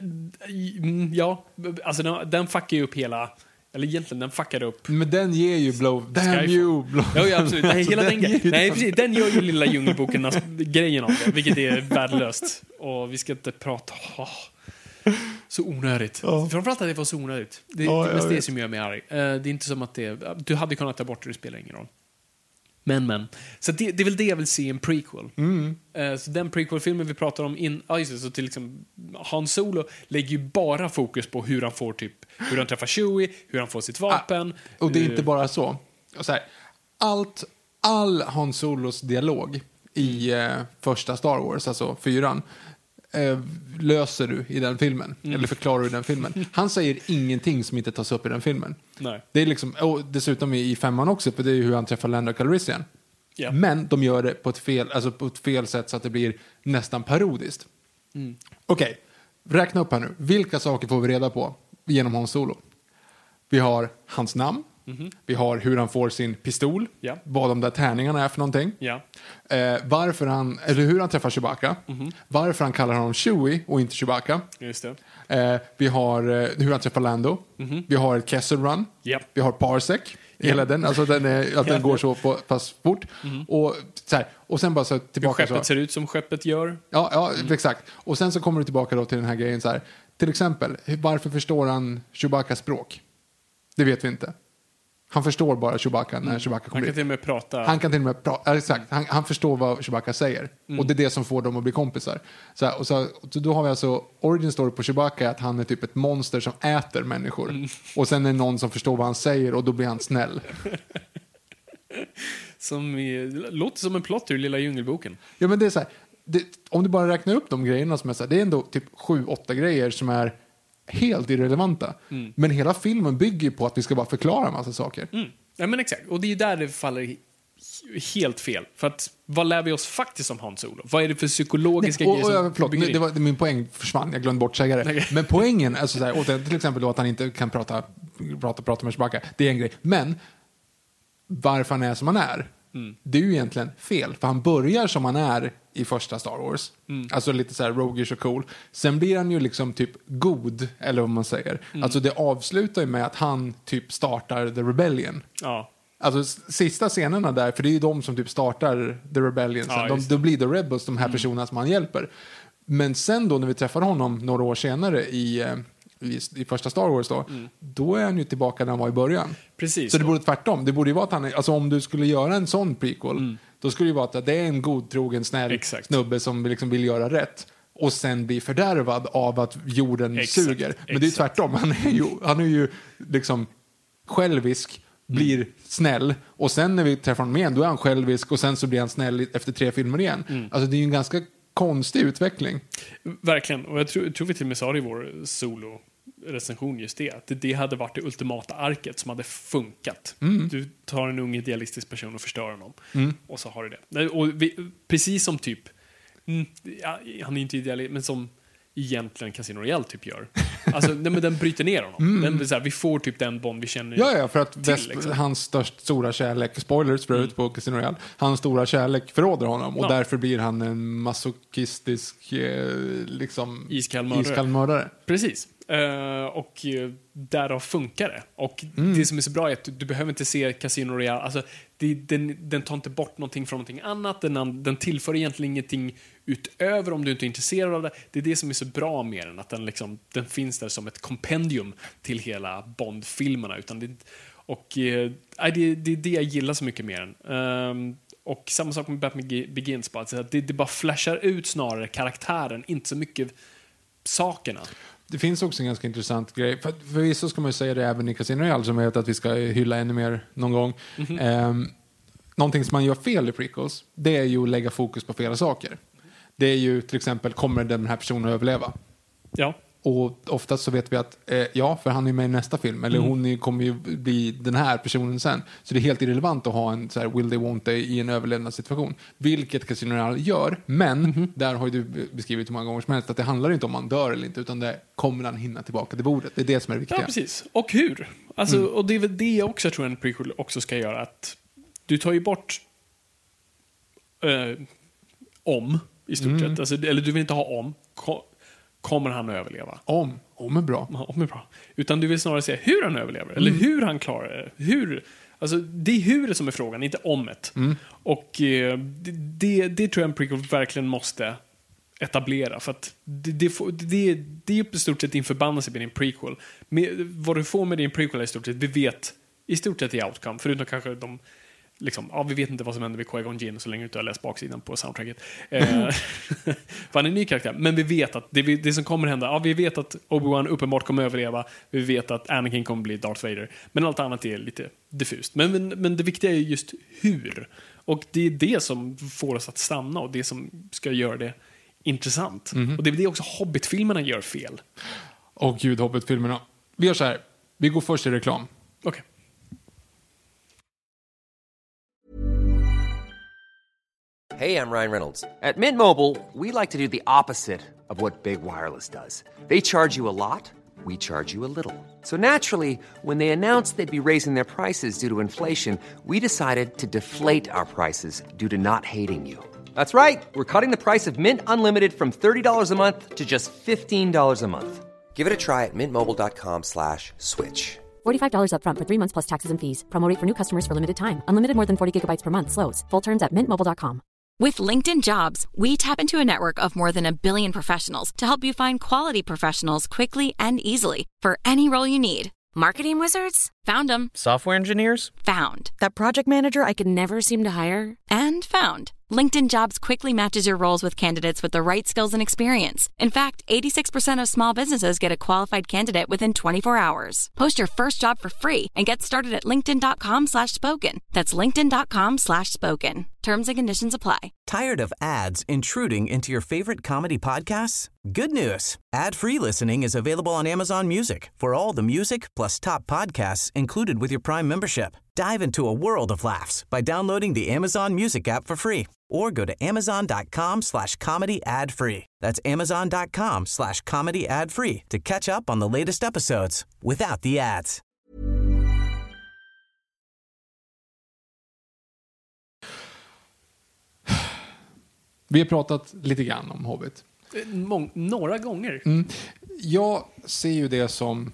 Speaker 5: Ja, alltså den, den fuckar ju upp hela... Eller egentligen, den fuckade upp.
Speaker 4: Men den ger ju blow. Damn Skyfall. You, blow.
Speaker 5: Ja, ja, absolut. Nej, hela den, den, nej, precis. Den gör ju lilla djungelboken grejen av det, vilket är värdelöst. Och vi ska inte prata... Oh, så onödigt. Oh. Framförallt att det var så onödigt. Det, oh, det är det som gör mig arg. Det är inte som att det... Du hade kunnat ta bort det, det spelar ingen roll. Men, men. Så det, det är väl det jag vill se i en prequel.
Speaker 4: Mm.
Speaker 5: Uh, så den prequel-filmen vi pratar om in, ah, just det, så till liksom Han Solo lägger ju bara fokus på hur han får typ, hur han träffar Chewie, hur han får sitt vapen.
Speaker 4: Ah, och det är uh, inte bara så. så här, allt, all Han Solos dialog i uh, första Star Wars, alltså fyran, uh, löser du i den filmen. Mm. Eller förklarar du i den filmen. Han säger ingenting som inte tas upp i den filmen.
Speaker 5: Nej.
Speaker 4: Det är liksom, och dessutom i femman också, för det är ju hur han träffar Lando Calrissian. Yeah. Men de gör det på ett fel, alltså på ett fel sätt så att det blir nästan parodiskt.
Speaker 5: Mm.
Speaker 4: Okej, okay. Räkna upp här nu. Vilka saker får vi reda på genom Hans Solo? Vi har hans namn.
Speaker 5: Mm-hmm.
Speaker 4: Vi har hur han får sin pistol.
Speaker 5: Ja.
Speaker 4: Vad de där tärningarna är för någonting.
Speaker 5: Ja.
Speaker 4: Eh, varför han, eller hur han träffar Chewbacca.
Speaker 5: Mm-hmm.
Speaker 4: Varför han kallar honom Chewie och inte Chewbacca.
Speaker 5: Just det.
Speaker 4: Eh, vi har eh, hur han träffar Lando.
Speaker 5: Mm-hmm.
Speaker 4: Vi har ett Kessel Run.
Speaker 5: Yep.
Speaker 4: Vi har Parsec. Hela den, alltså den, är, att den går så på, pass fort. Mm. Och, så här, och sen bara så tillbaka.
Speaker 5: Hur skeppet
Speaker 4: så,
Speaker 5: ser ut som skeppet gör.
Speaker 4: Ja, ja mm. exakt. Och sen så kommer du tillbaka då till den här grejen så här. Till exempel, varför förstår han Chewbaccas språk? Det vet vi inte. Han förstår bara Chewbacca när mm. Chewbacca kommer
Speaker 5: Han kan
Speaker 4: dit.
Speaker 5: till och med prata.
Speaker 4: Han kan till och med prata, exakt. Han, han förstår vad Chewbacca säger. Mm. Och det är det som får dem att bli kompisar. Så, här, och så, så då har vi alltså origin story på Chewbacca att han är typ ett monster som äter människor. Mm. Och sen är det någon som förstår vad han säger och då blir han snäll.
Speaker 5: Som i, låter som en plott ur Lilla Djungelboken.
Speaker 4: Ja, men det är så här, det, om du bara räknar upp de grejerna som är så här, det är ändå typ sju, åtta grejer som är helt irrelevanta. Mm. Men hela filmen bygger på att vi ska bara förklara en massa saker.
Speaker 5: Mm. Ja, men exakt. Och det är ju där det faller helt fel. För att, vad lär vi oss faktiskt om Han Solo? Vad är det för psykologiska
Speaker 4: Nej, och,
Speaker 5: grejer som
Speaker 4: och, förlåt, det var, min poäng försvann, jag glömde bort säga det. Okay. Men poängen, alltså så här, till exempel då att han inte kan prata, prata, prata med Chewbacca, det är en grej. Men varför han är som han är, mm. det är ju egentligen fel. För han börjar som han är i första Star Wars. Mm. Alltså lite så här roguish och cool. Sen blir han ju liksom typ god, eller vad man säger. Mm. Alltså det avslutar ju med att han typ startar The Rebellion.
Speaker 5: Ja.
Speaker 4: Alltså sista scenerna där, för det är ju de som typ startar The Rebellion. Sen. Ja, de, de blir The Rebels, de här mm. personerna som han hjälper. Men sen då när vi träffar honom några år senare i... I, i första Star Wars då, mm. då är han ju tillbaka där han var i början.
Speaker 5: Precis.
Speaker 4: Så det borde tvärtom. Det borde ju vara att han är, alltså om du skulle göra en sån prequel, mm. då skulle det ju vara att det är en godtrogen snäll Exakt. snubbe som liksom vill göra rätt och sen blir fördärvad av att jorden Exakt. suger. Men Exakt. det är ju tvärtom. Han är ju, han är ju liksom självisk, blir mm. snäll och sen när vi träffar honom igen, då är han självisk och sen så blir han snäll efter tre filmer igen. Mm. Alltså det är ju en ganska konstig utveckling.
Speaker 5: Verkligen, och jag tror, jag tror vi till och med sa det i vår solo-recension just det, att det hade varit det ultimata arket som hade funkat. Mm. Du tar en ung idealistisk person och förstör honom. Mm. Och så har du det. Och vi, precis som typ, ja, han är inte idealist, men som egentligen Casino Royale typ gör. Alltså, nej, men den bryter ner honom. Mm. Den, så här, vi får typ den Bond vi känner
Speaker 4: Ja, ja, för att
Speaker 5: till,
Speaker 4: Vesp, liksom. hans störst stora kärlek, spoilers för mm. på Casino Royale, hans stora kärlek förråder honom och ja. därför blir han en masochistisk eh, liksom
Speaker 5: iskall mördare.
Speaker 4: Iskall mördare.
Speaker 5: Precis. Uh, och uh, därav funkar det. Och mm. det som är så bra är att du, du behöver inte se Casino Royale. Alltså, det, den, den tar inte bort någonting från någonting annat. Den, den tillför egentligen ingenting utöver om du inte är intresserad av det. Det är det som är så bra med den. Att den, liksom, den finns där som ett kompendium till hela Bond-filmerna. Utan det, och uh, det, det är det jag gillar så mycket med den. Um, och samma sak med Batman Begins. Bara, att det, det bara flashar ut snarare karaktären. Inte så mycket sakerna.
Speaker 4: Det finns också en ganska intressant grej. För, förvisso ska man ju säga det även i Casino Royale som jag vet att vi ska hylla ännu mer någon gång. Mm-hmm. Um, någonting som man gör fel i prequels, det är ju att lägga fokus på flera saker. Det är ju till exempel, kommer den här personen att överleva?
Speaker 5: Ja.
Speaker 4: Och oftast så vet vi att, eh, ja, för han är med i nästa film. Eller mm. hon är, kommer ju bli den här personen sen. Så det är helt irrelevant att ha en så här, will they, won't they i en överlevnadssituation. Vilket Casino Royale gör. Men, mm-hmm. där har ju du beskrivit hur många gånger som helst att det handlar inte om man dör eller inte. Utan det kommer han hinna tillbaka till bordet. Det är det som är det viktiga.
Speaker 5: Ja, precis. Och hur? Alltså, mm. Och det är väl det jag också tror en prequel också ska göra. Att du tar ju bort äh, om, i stort mm. sett. Alltså, eller du vill inte ha om. Ko- Kommer han att överleva?
Speaker 4: Om. Om är bra.
Speaker 5: Ja, om är bra. Utan du vill snarare se hur han överlever. Mm. Eller hur han klarar det. Hur. Alltså, det är hur det som är frågan, inte omet. Mm. Och eh, det, det tror jag en prequel verkligen måste etablera. För att det, det, får, det, det är på stort sett din förbannelse med din prequel. Med, vad du får med din prequel är i stort sett, vi vet i stort sett i outcome. Förutom kanske de... Liksom, ja, vi vet inte vad som händer med Qui-Gon Jinn så länge du inte har läst baksidan på soundtracket. Eh, för han är en ny karaktär. Men vi vet att det, det som kommer hända, ja, vi vet att Obi-Wan uppenbart kommer överleva. Vi vet att Anakin kommer bli Darth Vader. Men allt annat är lite diffust. Men, men, men det viktiga är just hur. Och det är det som får oss att stanna och det som ska göra det intressant. Mm-hmm. Och det är det också Hobbit-filmerna gör fel.
Speaker 4: Åh gud, Hobbit-filmerna. Vi gör så här. Vi går först i reklam.
Speaker 5: Okej. Okay.
Speaker 1: Hey, I'm Ryan Reynolds. At Mint Mobile, we like to do the opposite of what Big Wireless does. They charge you a lot, we charge you a little. So naturally, when they announced they'd be raising their prices due to inflation, we decided to deflate our prices due to not hating you. That's right. We're cutting the price of Mint Unlimited from thirty dollars a month to just fifteen dollars a month. Give it a try at mintmobile.com slash switch.
Speaker 2: forty-five dollars up front for three months plus taxes and fees. Promo rate for new customers for limited time. Unlimited more than forty gigabytes per month slows. Full terms at mint mobile dot com.
Speaker 6: With LinkedIn Jobs, we tap into a network of more than a billion professionals to help you find quality professionals quickly and easily for any role you need. Marketing wizards? Found them.
Speaker 7: Software engineers?
Speaker 6: Found. That project manager I could never seem to hire? And found. LinkedIn Jobs quickly matches your roles with candidates with the right skills and experience. In fact, eighty-six percent of small businesses get a qualified candidate within twenty-four hours. Post your first job for free and get started at linkedin.com slash spoken. That's linkedin.com slash spoken. Terms and conditions apply.
Speaker 3: Tired of ads intruding into your favorite comedy podcasts? Good news. Ad-free listening is available on Amazon Music for all the music plus top podcasts included with your Prime membership. Dive into a world of laughs by downloading the Amazon Music app for free or go to amazon.com slash comedy ad free. That's amazon.com slash comedy ad free to catch up on the latest episodes without the ads.
Speaker 4: Vi har pratat lite grann om Hobbit.
Speaker 5: Mång- några gånger.
Speaker 4: Mm. Jag ser ju det som...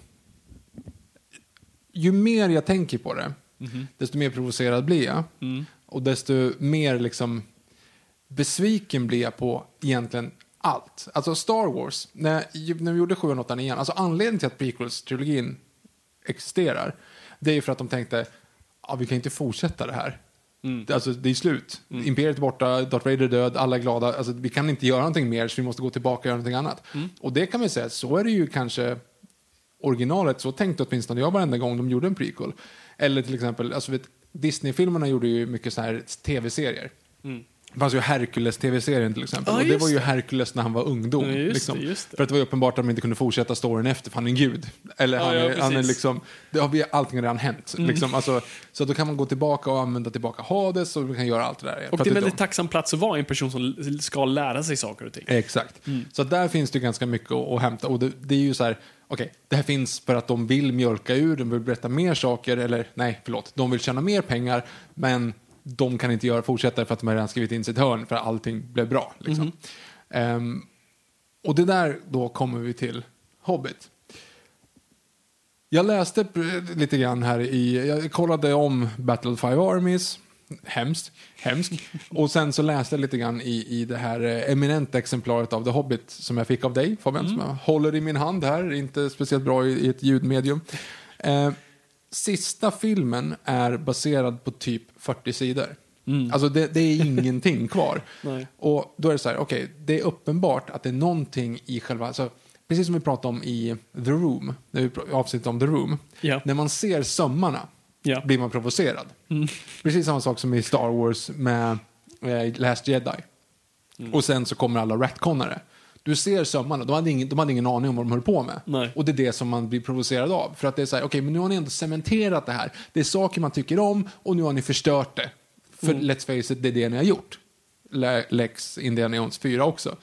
Speaker 4: Ju mer jag tänker på det, mm-hmm. desto mer provocerad blir jag. Mm. Och desto mer liksom besviken blir jag på egentligen allt. Alltså Star Wars, när, när vi gjorde sju åtta nio, alltså anledningen till att prequels-trilogin existerar, det är ju för att de tänkte, ja, vi kan inte fortsätta det här. Mm. Alltså det är slut. Mm. Imperiet är borta, Darth Vader är död, alla är glada. Alltså, vi kan inte göra någonting mer, så vi måste gå tillbaka och göra någonting annat. Mm. Och det kan vi säga, så är det ju kanske originalet. Så tänkte åtminstone jag varenda gång de gjorde en prequel. Eller till exempel, alltså vet, Disney-filmerna gjorde ju mycket så här tv-serier. Mm. Det fanns ju Hercules-tv-serien till exempel.
Speaker 5: Ja,
Speaker 4: och det var ju
Speaker 5: det.
Speaker 4: Hercules när han var ungdom.
Speaker 5: Ja, just
Speaker 4: liksom.
Speaker 5: det, just det.
Speaker 4: För att det var uppenbart att de inte kunde fortsätta storyn efter, för han är en gud. Eller
Speaker 5: ja,
Speaker 4: han,
Speaker 5: ja,
Speaker 4: är, han är
Speaker 5: precis.
Speaker 4: liksom, det har vi, allting har redan hänt. Mm. Liksom. Alltså, så då kan man gå tillbaka och använda tillbaka Hades, och vi kan göra allt det där.
Speaker 5: Och
Speaker 4: för
Speaker 5: det är en
Speaker 4: att
Speaker 5: väldigt tacksam plats att vara en person som ska lära sig saker och ting.
Speaker 4: Exakt. Mm. Så där finns det ganska mycket att, att hämta. Och det, det är ju så här, okej, okay, det här finns för att de vill mjölka ur, de vill berätta mer saker, eller nej, förlåt, de vill tjäna mer pengar, men de kan inte göra fortsätta för att de har redan skrivit in sitt hörn för att allting blev bra. Liksom. Mm-hmm. Um, och det där, då kommer vi till Hobbit. Jag läste lite grann här i, jag kollade om Battle of Five Armies, hemskt, hemskt. Och sen så läste jag lite grann i, i det här eminenta exemplaret av The Hobbit som jag fick av dig, Fabian, mm. som jag håller i min hand här, inte speciellt bra i, i ett ljudmedium. Uh, Sista filmen är baserad på typ fyrtio sidor. Mm. Alltså det, det är ingenting kvar. Nej. Och då är det så här, okej, okay, det är uppenbart att det är någonting i själva, alltså, precis som vi pratade om i The Room, när vi avsnitt om The Room, yeah. när man ser sömmarna yeah. blir man provocerad. Mm. Precis samma sak som i Star Wars med eh, Last Jedi. Mm. Och sen så kommer alla retconare. Du ser sömmarna, de hade, ingen, de hade ingen aning om vad de höll på med. Nej. Och det är det som man blir provocerad av. För att det är så här, okej, okay, men nu har ni ändå cementerat det här. Det är saker man tycker om, och nu har ni förstört det. För mm. let's face it, det är det ni har gjort. Lex Indiana Jones fyra också.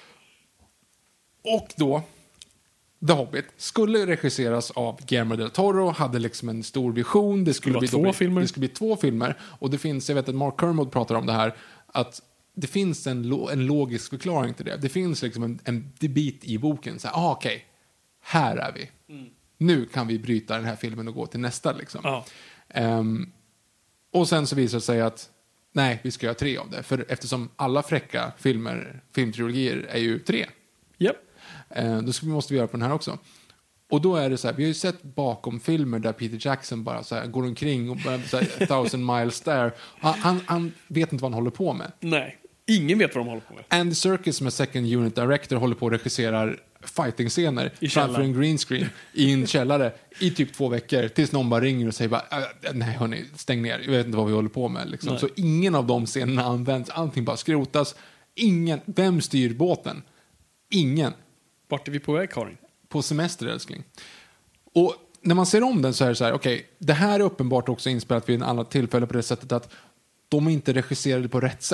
Speaker 4: Och då, The Hobbit skulle regisseras av Guillermo del Toro, hade liksom en stor vision. Det skulle, det bli,
Speaker 5: två
Speaker 4: bli,
Speaker 5: filmer.
Speaker 4: det skulle bli två filmer. Och det finns, jag vet att Mark Kermode pratar om det här, att det finns en, lo- en logisk förklaring till det. Det finns liksom en, en bit i boken. Så här, ah, okej, okay, här är vi. Mm. Nu kan vi bryta den här filmen och gå till nästa. Liksom. Oh. Um, och sen så visar det sig att nej, vi ska göra tre av det. För eftersom alla fräcka filmer, filmtrilogier är ju tre.
Speaker 5: Yep.
Speaker 4: Uh, då ska, måste vi göra på den här också. Och då är det så här, vi har ju sett bakom filmer där Peter Jackson bara så här, går omkring och bara så här, thousand miles there. Han, han, han vet inte vad han håller på med.
Speaker 5: Nej. Ingen vet vad de håller på med.
Speaker 4: Andy Serkis som är second unit director håller på att regissera fighting-scener framför en green screen i en källare i typ två veckor tills någon bara ringer och säger bara, nej hörni, stäng ner, jag vet inte vad vi håller på med. Liksom. Så ingen av de scenerna används, allting bara skrotas. Ingen, vem styr båten? Ingen.
Speaker 5: Vart är vi på väg, Karin?
Speaker 4: På semester, älskling. Och när man ser om den så är det så här, okej, okay, det här är uppenbart också inspelat vid en annat tillfälle på det sättet att de inte regisserade på rätt sätt.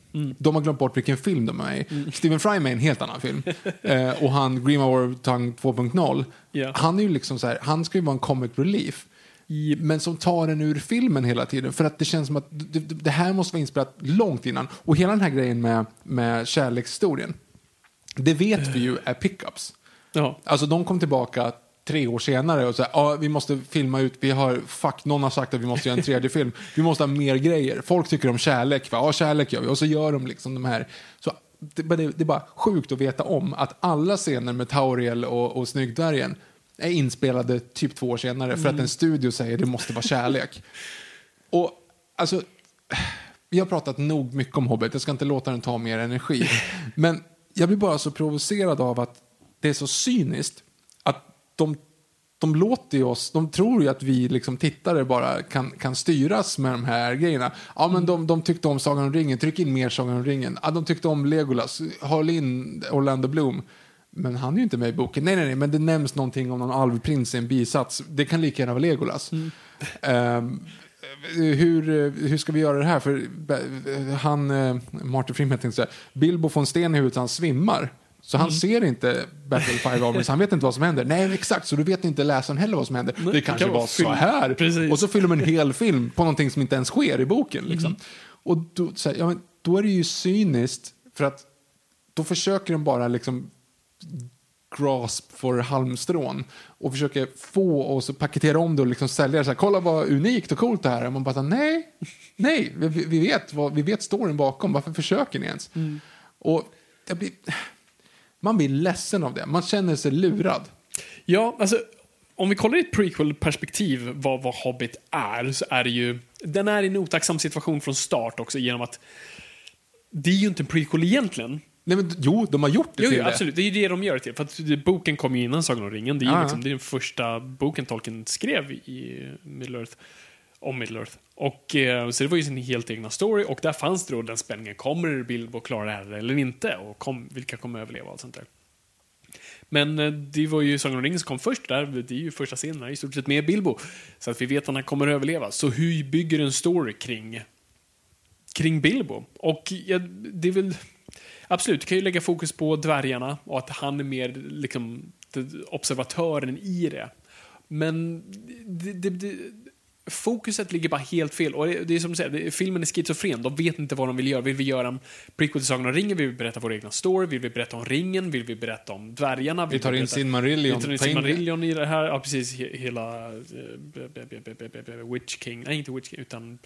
Speaker 4: Mm. De har glömt bort vilken film de är i. Mm. Stephen Fry är med i en helt annan film. eh, och han, Green Ortang två punkt noll, yeah. han är ju liksom så här, han ska ju vara en comic relief. I, men som tar den ur filmen hela tiden. För att det känns som att det, det här måste vara inspelat långt innan. Och hela den här grejen med, med kärlekshistorien, det vet vi ju är pickups. Ja. Alltså de kom tillbaka tre år senare och säger, ja, vi måste filma ut, vi har, fuck, någon har sagt att vi måste göra en tredje film, vi måste ha mer grejer, folk tycker om kärlek, va? Ja, kärlek gör vi, och så gör de liksom de här, så det, det, det är bara sjukt att veta om att alla scener med Tauriel och, och Snyggdvärgen är inspelade typ två år senare mm. för att en studio säger det måste vara kärlek. Och alltså, vi har pratat nog mycket om Hobbit, jag ska inte låta den ta mer energi, men jag blir bara så provocerad av att det är så cyniskt att de, de låter ju oss, de tror ju att vi liksom tittare bara kan, kan styras med de här grejerna. Ja, men de, de tyckte om Sagan om ringen, tryck in mer Sagan om ringen. Ja, de tyckte om Legolas, håll in Orlando Bloom. Men han är ju inte med i boken. Nej, nej, nej, men det nämns någonting om någon alvprins i en bisats. Det kan lika gärna vara Legolas. Mm. Um, hur, hur ska vi göra det här? För han, Martin Freeman tänkte säga, Bilbo får en sten i huvudet, han svimmar. Så han mm. ser inte Battle Five Armies, han vet inte vad som händer. Nej, exakt, så du vet inte läsaren heller vad som händer. Nej, det kanske det kan var så här. Precis. Och så filmar en hel film på någonting som inte ens sker i boken. Liksom. Mm. Och då, så här, ja, men, då är det ju cyniskt, för att då försöker de bara liksom grasp för halmstrån och försöker få oss att paketera om det och liksom sälja det så här, kolla vad unikt och coolt det här är. Och man bara så här, nej, nej, vi, vi vet vad, vi vet storyn bakom, varför försöker ni ens? Mm. Och jag blir, man blir ledsen av det, man känner sig lurad.
Speaker 5: Ja, alltså om vi kollar i ett prequel-perspektiv vad, vad Hobbit är, så är det ju, den är i en otacksam situation från start också, genom att det är ju inte en prequel egentligen.
Speaker 4: Nej, men, jo, de har gjort det
Speaker 5: jo,
Speaker 4: till
Speaker 5: jo, absolut. Det är ju det de gör till. För att boken kom ju innan Sagan om ringen. Det är ju liksom, det är den första boken Tolkien skrev i Middle-earth, om Middle-earth. Och eh, så det var ju sin helt egna story. Och där fanns det då den spänningen. Kommer Bilbo klara det här eller inte? Och kom, vilka kommer överleva och allt sånt där. Men eh, det var ju Sagan om ringen som kom först där. Det är ju första scenen i stort sett med Bilbo. Så att vi vet att han kommer överleva. Så hur bygger en story kring kring Bilbo? Och ja, det är väl... Absolut, du kan ju lägga fokus på dvärgarna och att han är mer liksom observatören i det. Men det, det, det, fokuset ligger bara helt fel. Och det, det är som du säger, det, filmen är schizofren. De vet inte vad de vill göra. Vill vi göra en prequel till Sagan om ringen? Vill vi berätta vår egna story? Vill vi berätta om ringen? Vill vi berätta om dvärgarna?
Speaker 4: Vill vi tar vi in Silmarillion.
Speaker 5: Vi tar in Silmarillion i det här. Ja, precis. Hela uh, Witch King. Nej, inte Witch King, utan...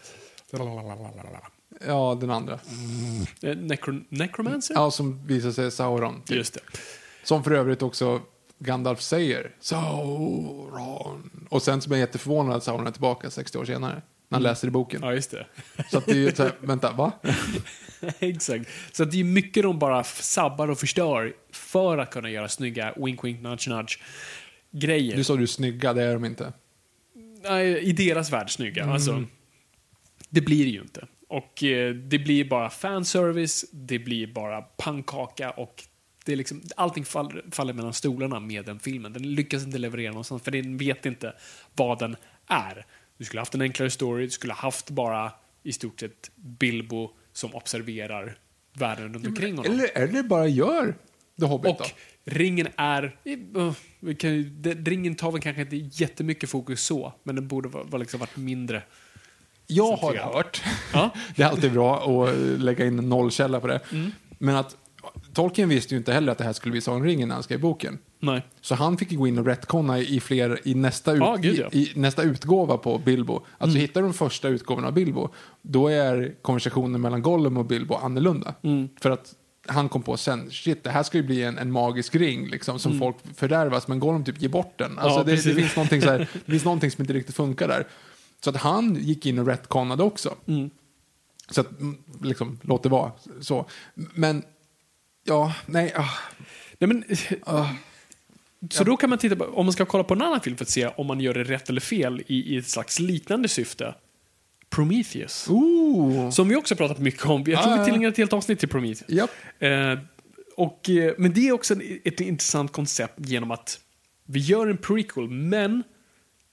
Speaker 4: Ja, den andra.
Speaker 5: Mm. Necro- Necromancer?
Speaker 4: Ja, som visar sig Sauron. Typ.
Speaker 5: Just det.
Speaker 4: Som för övrigt också Gandalf säger Sauron. Och sen som är jätteförvånad att Sauron är tillbaka sextio år senare. När han mm. läser i boken.
Speaker 5: Ja, just det.
Speaker 4: Så att det är ju så här, vänta, va?
Speaker 5: Exakt. Så att det är mycket de bara sabbar och förstör för att kunna göra snygga wink, wink, nudge, nudge grejer.
Speaker 4: Du sa du snygga, det är de inte.
Speaker 5: Nej, i deras värld snygga. Mm. Alltså, det blir ju inte. Och eh, det blir bara fanservice, det blir bara pannkaka och det är liksom, allting faller, faller mellan stolarna med den filmen. Den lyckas inte leverera någonstans för den vet inte vad den är. Du skulle haft en enklare story, du skulle haft bara i stort sett Bilbo som observerar världen runt omkring honom.
Speaker 4: Eller, eller bara gör The Hobbit.
Speaker 5: Och då. Ringen är... Uh, vi kan, det, ringen tar väl kanske inte jättemycket fokus så, men den borde vara, vara liksom varit mindre...
Speaker 4: Jag har hört, ja? Det är alltid bra att lägga in en nollkälla på det, mm. men att Tolkien visste ju inte heller att det här skulle bli Sagan om ringen när han skrev boken.
Speaker 5: Nej.
Speaker 4: Så han fick ju gå in och retconna i, fler, i, nästa, ut,
Speaker 5: ah, gud, ja.
Speaker 4: i, i nästa utgåva på Bilbo. Alltså mm. hittar du den första utgåvan av Bilbo, då är konversationen mellan Gollum och Bilbo annorlunda. Mm. För att han kom på sen, shit, det här ska ju bli en, en magisk ring liksom, som mm. folk fördärvas, men Gollum typ ger bort den. Alltså ja, det, det, finns någonting så här, det finns någonting som inte riktigt funkar där. Så att han gick in och retconnade också. Mm. Så att, liksom, låt det vara så. Men, ja, nej. Ah.
Speaker 5: nej men, ah. Så ja. Då kan man titta på, om man ska kolla på en annan film för att se om man gör det rätt eller fel i, i ett slags liknande syfte. Prometheus.
Speaker 4: Ooh.
Speaker 5: Som vi också pratat mycket om. Jag tror ah. vi tillägnar ett helt avsnitt till Prometheus.
Speaker 4: Yep.
Speaker 5: Eh, och, men det är också ett, ett intressant koncept genom att vi gör en prequel, men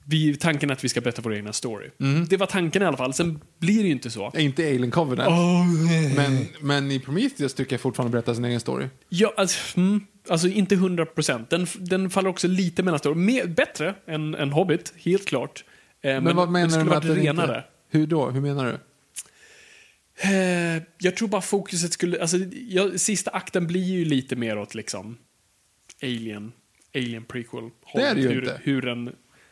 Speaker 5: vi, tanken är att vi ska berätta vår egna story.
Speaker 4: Mm.
Speaker 5: Det var tanken i alla fall. Sen blir det ju inte så.
Speaker 4: Inte Alien Covenant.
Speaker 5: Oh,
Speaker 4: men, men i Prometheus tycker jag fortfarande berätta sin egen story.
Speaker 5: Ja, alltså, mm, alltså inte hundra procent. Den, den faller också lite mellan story. Mer, bättre än, än Hobbit, helt klart. Eh, men,
Speaker 4: men vad menar du med att
Speaker 5: det renare.
Speaker 4: Inte, hur då? Hur menar du?
Speaker 5: Eh, jag tror bara fokuset skulle... Alltså, jag, sista akten blir ju lite mer åt liksom Alien, Alien prequel.
Speaker 4: Det är det ju
Speaker 5: hur,
Speaker 4: inte.
Speaker 5: Hur en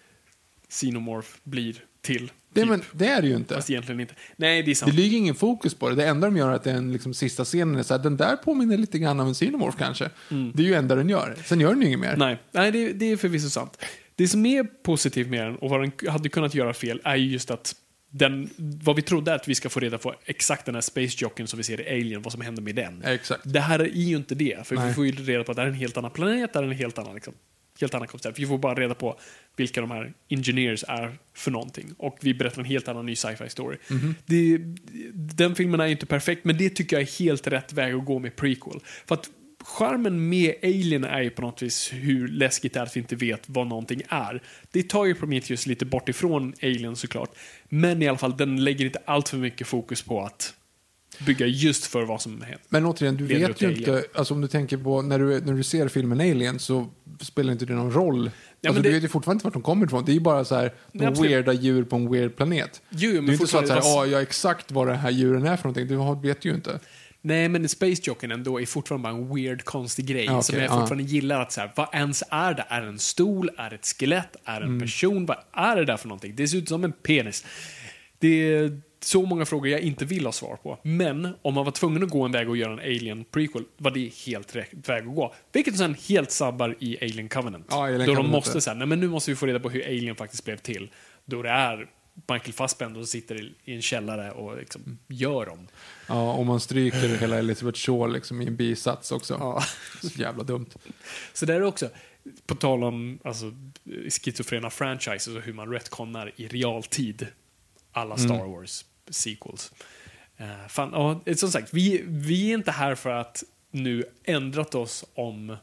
Speaker 5: xenomorph blir till.
Speaker 4: Det,
Speaker 5: typ.
Speaker 4: men, det är det ju inte.
Speaker 5: Fast egentligen inte. Nej, det är sant.
Speaker 4: Det ligger ingen fokus på det. Det enda de gör är att den liksom, sista scenen är så här, den där påminner lite grann av en xenomorph kanske. Mm. Det är ju enda den gör. Sen gör den ju inget mer.
Speaker 5: Nej, Nej det, det är förvisso sant. Det som är positivt med den och vad den hade kunnat göra fel är ju just att den, vad vi trodde att vi ska få reda på exakt den här space jocken som vi ser i Alien, vad som händer med den.
Speaker 4: Exakt.
Speaker 5: Det här är ju inte det, för
Speaker 4: Nej.
Speaker 5: vi får ju reda på att det är en helt annan planet, det är en helt annan liksom, helt annan koncept. Vi får bara reda på vilka de här engineers är för någonting. Och vi berättar en helt annan ny sci-fi story. Mm-hmm. Det, den filmen är ju inte perfekt, men det tycker jag är helt rätt väg att gå med prequel. För att charmen med Alien är ju på något vis hur läskigt det är att vi inte vet vad någonting är. Det tar ju Prometheus lite bort ifrån Alien såklart. Men i alla fall, den lägger inte allt för mycket fokus på att bygga just för vad som händer.
Speaker 4: Men återigen, du vet ju inte, alltså om du tänker på, när du, när du ser filmen Alien så spelar inte det någon roll. Ja, alltså, det, du vet ju fortfarande inte vart de kommer ifrån. Det är ju bara så här, de weirda djur på en weird planet.
Speaker 5: Jo, men
Speaker 4: det är inte så att, så här,
Speaker 5: var...
Speaker 4: ah, ja, exakt vad det här djuren är för någonting. Du vet ju inte.
Speaker 5: Nej, men Space Jocken ändå är fortfarande bara en weird, konstig grej
Speaker 4: okay,
Speaker 5: som jag fortfarande uh. gillar att så här, vad ens är det? Är det en stol? Är det ett skelett? Är det en mm. person? Vad är det där för någonting? Det ser ut som en penis. Det är så många frågor jag inte vill ha svar på. Men om man var tvungen att gå en väg och göra en Alien prequel var det helt rätt väg att gå. Vilket sen helt sabbar i Alien Covenant.
Speaker 4: Ja, Alien
Speaker 5: då
Speaker 4: Covenant
Speaker 5: de måste säga, nej men nu måste vi få reda på hur Alien faktiskt blev till. Då det är Michael Fassbender som sitter i, i en källare och liksom gör dem.
Speaker 4: Ja, och man stryker hela Elizabeth Shaw liksom i en bisats också.
Speaker 5: Ja.
Speaker 4: Så jävla dumt.
Speaker 5: Så där är också, på tal om alltså, schizofrena franchises och hur man retconnar i realtid alla Star mm. Wars sequels. Uh, fan, ja, som sagt, vi, vi är inte här för att nu ändrat oss om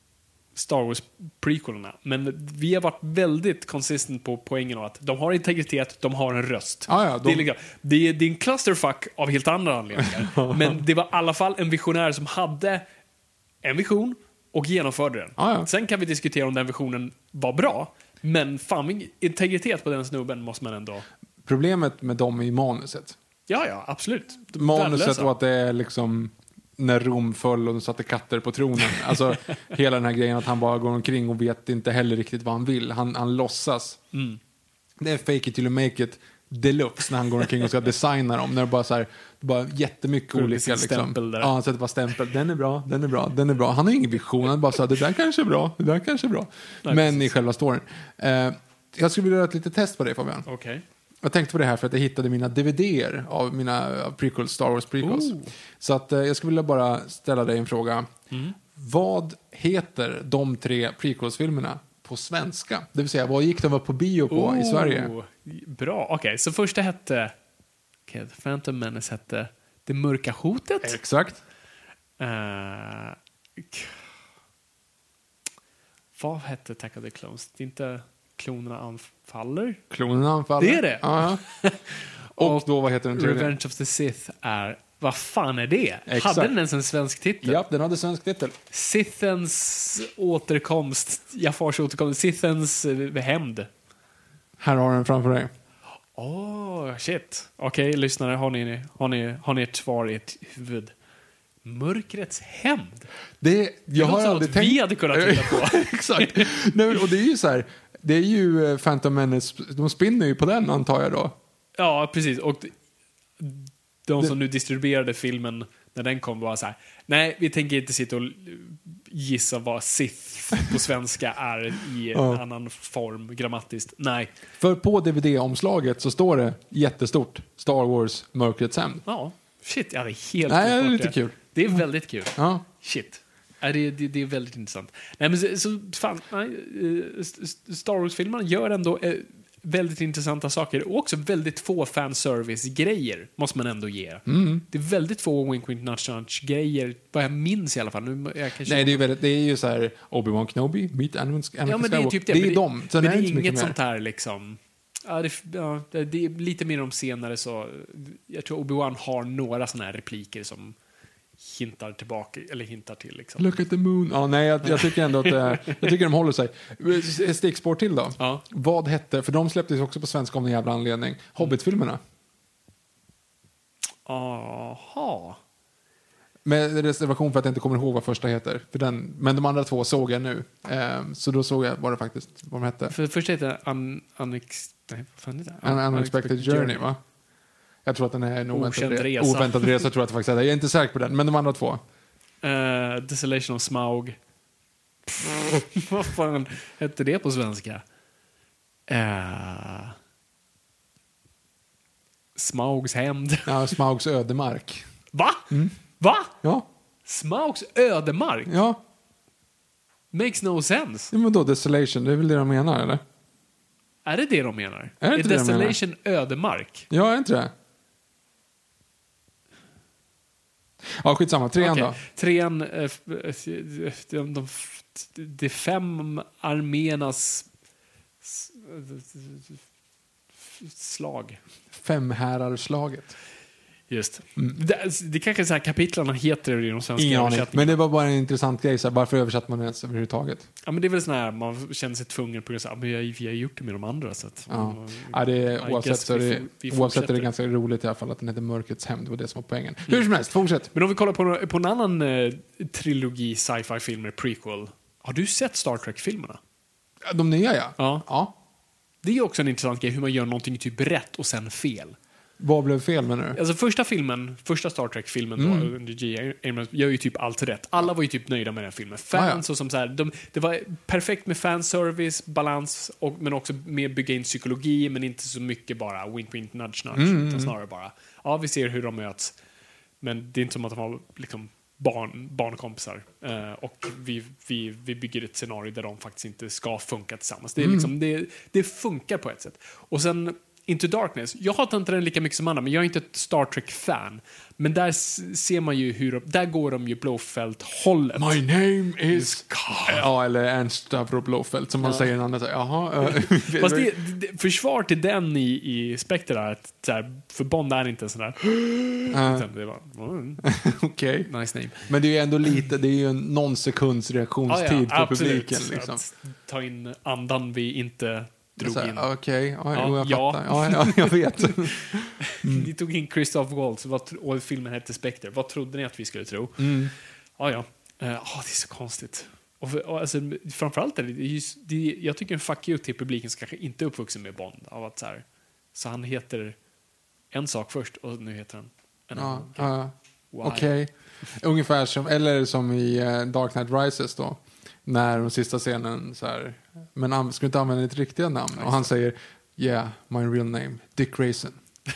Speaker 5: Star Wars prequelerna, men vi har varit väldigt konsistent på poängen av att de har integritet, de har en röst.
Speaker 4: Ah, ja, de...
Speaker 5: det, är, det, är, det är en clusterfuck av helt andra anledningar. Men det var i alla fall en visionär som hade en vision och genomförde den.
Speaker 4: Ah, ja.
Speaker 5: Sen kan vi diskutera om den visionen var bra, men fan, integritet på den snubben måste man ändå...
Speaker 4: Problemet med dem är manuset.
Speaker 5: Ja, ja, absolut.
Speaker 4: Manuset och att det är liksom när Rom föll och de satte katter på tronen. Alltså hela den här grejen att han bara går omkring och vet inte heller riktigt vad han vill. Han, han låtsas.
Speaker 5: Mm.
Speaker 4: Det är fake it till you make it deluxe när han går omkring och ska designa dem. När det bara så här, bara jättemycket
Speaker 5: Kul,
Speaker 4: olika liksom.
Speaker 5: Där.
Speaker 4: Ja, han sätter bara stämpel. Den är bra, den är bra, den är bra. Han har ingen vision. Han bara så här, det där kanske är bra, det där kanske är bra. Nej, men precis. I själva storyn. Eh, jag skulle vilja göra ett litet test på dig, Fabian.
Speaker 5: Okej. Okay.
Speaker 4: Jag tänkte på det här för att jag hittade mina D V D-er av mina prequels, Star Wars prequels. Ooh. Så att eh, jag skulle vilja bara ställa dig en fråga. Mm. Vad heter de tre prequels-filmerna på svenska? Det vill säga, vad gick de upp på bio på oh, i Sverige?
Speaker 5: Bra, okej. Okay. Så första hette... Okay, The Phantom Menace hette Det mörka hotet.
Speaker 4: Exakt.
Speaker 5: Uh, vad hette Attack of the Clones? Det är inte... Klonerna anfaller.
Speaker 4: Klonerna anfaller.
Speaker 5: Det är det.
Speaker 4: Uh-huh. och, och då, vad heter den tredje?
Speaker 5: Revenge of the Sith är... Vad fan är det?
Speaker 4: Exakt.
Speaker 5: Hade den ens en svensk titel?
Speaker 4: Ja, den hade svensk titel.
Speaker 5: Sithens återkomst. Jafars återkomst. Sithens uh, hämnd.
Speaker 4: Här har den framför dig.
Speaker 5: Åh, oh, shit. Okej, okay, lyssnare. Har ni, har, ni, har ni ett svar i ert huvud? Mörkrets hämnd?
Speaker 4: Det, jag
Speaker 5: det
Speaker 4: har aldrig tänkt...
Speaker 5: vi hade kunnat titta på.
Speaker 4: Exakt. Nej, och det är ju så här... Det är ju Phantom Menace, de spinner ju på den antar jag då.
Speaker 5: Ja, precis. Och de som det... nu distribuerade filmen när den kom var så här: nej, vi tänker inte sitta och gissa vad Sith på svenska är i en ja. annan form grammatiskt. Nej.
Speaker 4: För på D V D-omslaget så står det jättestort Star Wars Mörkrets hämnd.
Speaker 5: Ja, shit, ja, det är helt
Speaker 4: Nej, det är lite kul.
Speaker 5: Det är väldigt kul.
Speaker 4: Ja.
Speaker 5: Shit. Ja, det, det, det är väldigt intressant. Nej, men så, så fan, nej, Star Wars-filmerna gör ändå eh, väldigt intressanta saker och också väldigt få fanservice-grejer måste man ändå ge.
Speaker 4: Mm.
Speaker 5: Det är väldigt få wink wink nudge nudge grejer, vad jag minns i alla fall. Nu, jag kanske...
Speaker 4: Nej, det är, väldigt, det är ju så här Obi-Wan Kenobi, Meet Anakin Skywalker.
Speaker 5: Ja, men det är typ det.
Speaker 4: Det är
Speaker 5: men
Speaker 4: dem.
Speaker 5: Det,
Speaker 4: Så
Speaker 5: men
Speaker 4: det är,
Speaker 5: det är
Speaker 4: inte
Speaker 5: inget
Speaker 4: mer.
Speaker 5: sånt här liksom... Ja, det, ja, det är lite mer om senare så... Jag tror Obi-Wan har några såna här repliker som hintar tillbaka, eller hintar till liksom.
Speaker 4: Look at the moon. Ja, nej, jag, jag tycker ändå att det, jag tycker de håller sig. Stickspår till då.
Speaker 5: Ja.
Speaker 4: Vad hette, för de släpptes också på svenska av någon jävla anledning. Hobbit-filmerna.
Speaker 5: Aha.
Speaker 4: Med reservation för att jag inte kommer ihåg vad första heter. För den, men de andra två såg jag nu. Ehm, så då såg jag vad det faktiskt vad de hette.
Speaker 5: För först heter det un, unex, nej, vad fan heter det?
Speaker 4: An Unexpected Journey, va? Jag tror att den är en oväntad
Speaker 5: Okänd
Speaker 4: resa.
Speaker 5: resa.
Speaker 4: Oväntad resa tror jag att det faktiskt är. Jag är inte säker på den, men de andra två.
Speaker 5: Uh, Desolation of Smaug. Vad fan hette det på svenska? Uh, Smaugs hämnd.
Speaker 4: Ja, Smaugs ödemark.
Speaker 5: Va? Mm. Va?
Speaker 4: Ja.
Speaker 5: Smaugs ödemark?
Speaker 4: Ja.
Speaker 5: Makes no sense.
Speaker 4: Ja, men då Desolation, det är väl det de menar, eller?
Speaker 5: Är det det de menar?
Speaker 4: Är det inte det de menar?
Speaker 5: Desolation ödemark?
Speaker 4: Ja, är inte det? Ja, skitsamma. Trean
Speaker 5: okay.
Speaker 4: då?
Speaker 5: Trean, äh, de, de, de fem arméernas slag.
Speaker 4: Femhärarslaget.
Speaker 5: Just. Mm. Det, det kanske är så här kapitlarna heter i de svenska
Speaker 4: Ingen aning,
Speaker 5: översättningarna.
Speaker 4: men det var bara en intressant grej. Så här, varför översatte man ens överhuvudtaget?
Speaker 5: Ja, men det är väl sån här, man känner sig tvungen på grund av att vi har, vi har gjort det med de andra. Så att,
Speaker 4: ja.
Speaker 5: man,
Speaker 4: Ja, det är, oavsett så är det,
Speaker 5: vi
Speaker 4: oavsett är det ganska roligt i alla fall att den heter Mörkrets hämnd. Det var det som var poängen. Mm. Hur som helst, fortsätt.
Speaker 5: Men om vi kollar på, på en annan eh, trilogi sci-fi-filmer, prequel. Har du sett Star Trek-filmerna?
Speaker 4: De nya, ja.
Speaker 5: Ja.
Speaker 4: ja.
Speaker 5: Det är också en intressant grej hur man gör någonting typ rätt och sen fel.
Speaker 4: Vad blev fel med nu?
Speaker 5: Alltså första filmen, första Star Trek-filmen
Speaker 4: Mm.
Speaker 5: då, under G. Abrams, gör ju typ allt rätt. Alla var ju typ nöjda med den filmen. Fans
Speaker 4: ah, ja.
Speaker 5: och som så här, de, det var perfekt med fanservice, balans, och, men också med bygga in psykologi, men inte så mycket bara wink, wink, nudge, nudge.
Speaker 4: Mm.
Speaker 5: Utan snarare bara, ja vi ser hur de möts. Men det är inte som att de har liksom barn, barnkompisar. Uh, och vi, vi, vi bygger ett scenario där de faktiskt inte ska funka tillsammans. Det, är
Speaker 4: Mm.
Speaker 5: liksom, det, det funkar på ett sätt. Och sen Into Darkness. Jag hatar inte den lika mycket som andra, men jag är inte ett Star Trek-fan. Men där ser man ju hur de, där går de ju Blofeld-hållet.
Speaker 4: My name is... Ja, eller Ernst Stavro Blofeld, som man
Speaker 5: Ja.
Speaker 4: säger en annan. Jaha.
Speaker 5: Fast det, det, försvar till den i, i Spectre är att så här, för Bond är inte en sån där...
Speaker 4: Uh.
Speaker 5: Det var, mm,
Speaker 4: Okej. Okay.
Speaker 5: nice name.
Speaker 4: Men det är ju ändå lite, det är ju en någon sekunds reaktionstid
Speaker 5: Ah, ja,
Speaker 4: på publiken. Liksom.
Speaker 5: Att ta in andan vi inte drog in.
Speaker 4: Okej, okay. ja,
Speaker 5: Ja,
Speaker 4: jag
Speaker 5: ja.
Speaker 4: fattar. Ja, ja, jag vet.
Speaker 5: Mm. Ni tog in Christoph Waltz och filmen hette Spectre. Vad trodde ni att vi skulle tro?
Speaker 4: Mm.
Speaker 5: Ja, ja. Uh, oh, det är så konstigt. Och, för, och alltså, framförallt är det, just, det, jag tycker en fuck you till publiken som kanske inte är uppvuxen med Bond. Av att, så, här, så han heter en sak först och nu heter han en
Speaker 4: Ja,
Speaker 5: annan.
Speaker 4: uh, Okej. Okay. Ungefär som, eller som i uh, Dark Knight Rises då. När den sista scenen så här, men han skulle inte använda ditt riktiga namn. Och han säger, yeah, my real name, Dick Grayson.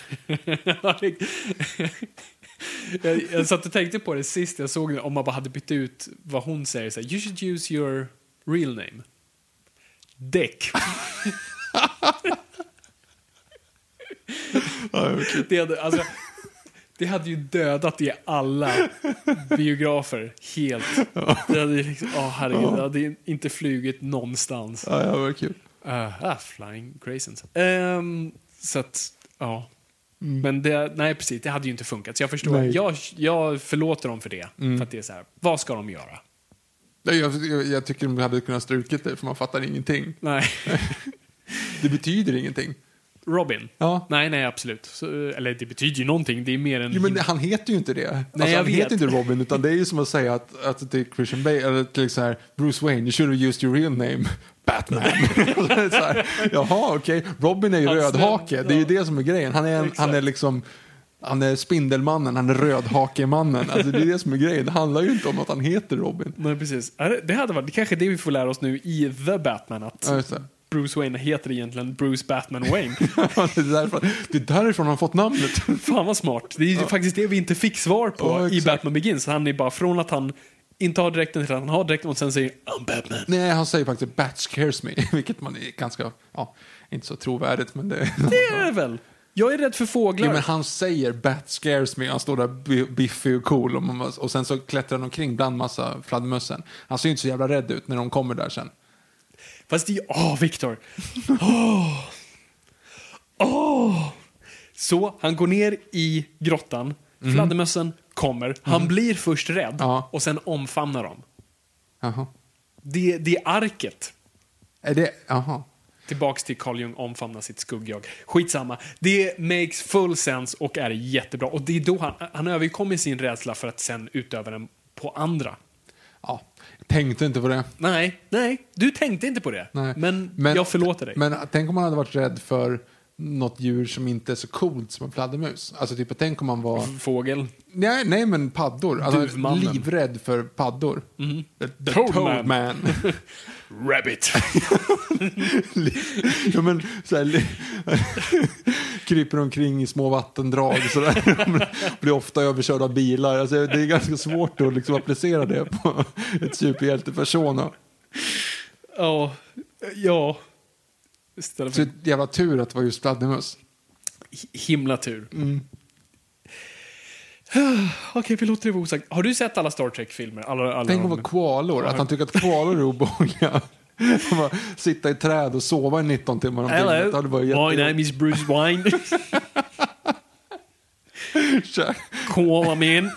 Speaker 5: jag, jag satt och tänkte på det sist jag såg det, om man bara hade bytt ut vad hon säger. Så här, you should use your real name. Dick. det, hade, alltså, det hade ju dödat i alla biografer helt. Det hade liksom, oh, herregud, det hade inte flugit någonstans.
Speaker 4: Ja, ja, vad kul.
Speaker 5: Uh, ah, flying Graysons. Um, så att, ja. Mm. Men det, nej precis, det hade ju inte funkat. Så jag förstår, jag, jag förlåter dem för det. Mm. För att det är så här, vad ska de göra?
Speaker 4: Jag, jag, jag tycker de hade kunnat strukit det, för man fattar ingenting.
Speaker 5: Nej.
Speaker 4: Det betyder ingenting.
Speaker 5: Robin?
Speaker 4: Ja.
Speaker 5: Nej, nej, absolut. Så, eller det betyder ju någonting, det är mer än...
Speaker 4: Jo, men han heter ju inte det.
Speaker 5: Nej,
Speaker 4: alltså,
Speaker 5: jag
Speaker 4: han
Speaker 5: vet.
Speaker 4: heter inte Robin, utan det är ju som att säga att, att det är Christian Bale, eller till så här, Bruce Wayne, you should have used your real name, Batman. Så här, jaha, okej. Okay. Robin är ju
Speaker 5: Alltså,
Speaker 4: rödhake,
Speaker 5: ja.
Speaker 4: det är ju det som är grejen. Han är, en, han är liksom... Han är Spindelmannen, han är rödhakemannen. Alltså det är det som är grejen. Det handlar ju inte om att han heter Robin.
Speaker 5: Nej, precis. Det hade varit, det kanske är det vi får lära oss nu i The Batman, att
Speaker 4: ja, just det.
Speaker 5: Bruce Wayne heter egentligen Bruce Batman Wayne.
Speaker 4: det, är därför, det är därifrån han fått namnet.
Speaker 5: Fan vad smart. Det är ja. faktiskt det vi inte fick svar på
Speaker 4: ja,
Speaker 5: i Batman Begins. Han är bara från att han inte har direkten till att han har direkten och sen säger I'm Batman.
Speaker 4: Nej, han säger faktiskt Bat scares me, vilket man är ganska... Ja. inte så trovärdigt, men det...
Speaker 5: Det är det väl. Jag är rädd för fåglar.
Speaker 4: Ja, men han säger Bat scares me. Han står där biffig och cool. Och, man, och sen så klättrar han omkring bland massa fladdermössen. Han ser inte så jävla rädd ut när de kommer där sen.
Speaker 5: Fast det är... Åh, Victor. Åh. Åh. Så, han går ner i grottan. Mm. Fladdermössen kommer. Han mm. blir först rädd. Ja. Och sen omfamnar dem.
Speaker 4: Jaha.
Speaker 5: Det, det är arket.
Speaker 4: Är det... Jaha.
Speaker 5: Tillbaks till Carl Jung omfamnar sitt skuggjag. Skitsamma. Det makes full sense och är jättebra. Och det är då han, han överkommer sin rädsla för att sen utöva den på andra.
Speaker 4: Ja, tänkte inte på det.
Speaker 5: Nej, nej. Du tänkte inte på det. Nej. Men, men jag förlåter dig.
Speaker 4: Men tänk om man hade varit rädd för något djur som inte är så coolt som en fladdermus. Alltså typ, tänk om man var...
Speaker 5: Fågel.
Speaker 4: Nej, nej men paddor. Alltså, livrädd för paddor.
Speaker 5: Mm.
Speaker 4: The, the Toad, Toad Man. man.
Speaker 5: Rabbit.
Speaker 4: Ja, men så här, kryper omkring i små vattendrag så där. Blir ofta överkörda av bilar. Alltså, det är ganska svårt att liksom applicera det på ett superhjältepersona.
Speaker 5: Ja, ja.
Speaker 4: För... Så det jävla tur att det var just fladdermus.
Speaker 5: Himla tur.
Speaker 4: Mm.
Speaker 5: Okej, vi låter det vara osagt. Har du sett alla Star Trek-filmer? Alla, alla
Speaker 4: Tänk om de... koalor. Att han tycker att koalor är obehagliga. Sitta i träd och sova i nitton timmar om
Speaker 5: dygnet.
Speaker 4: Hello,
Speaker 5: my name is Bruce Wayne. Koala man.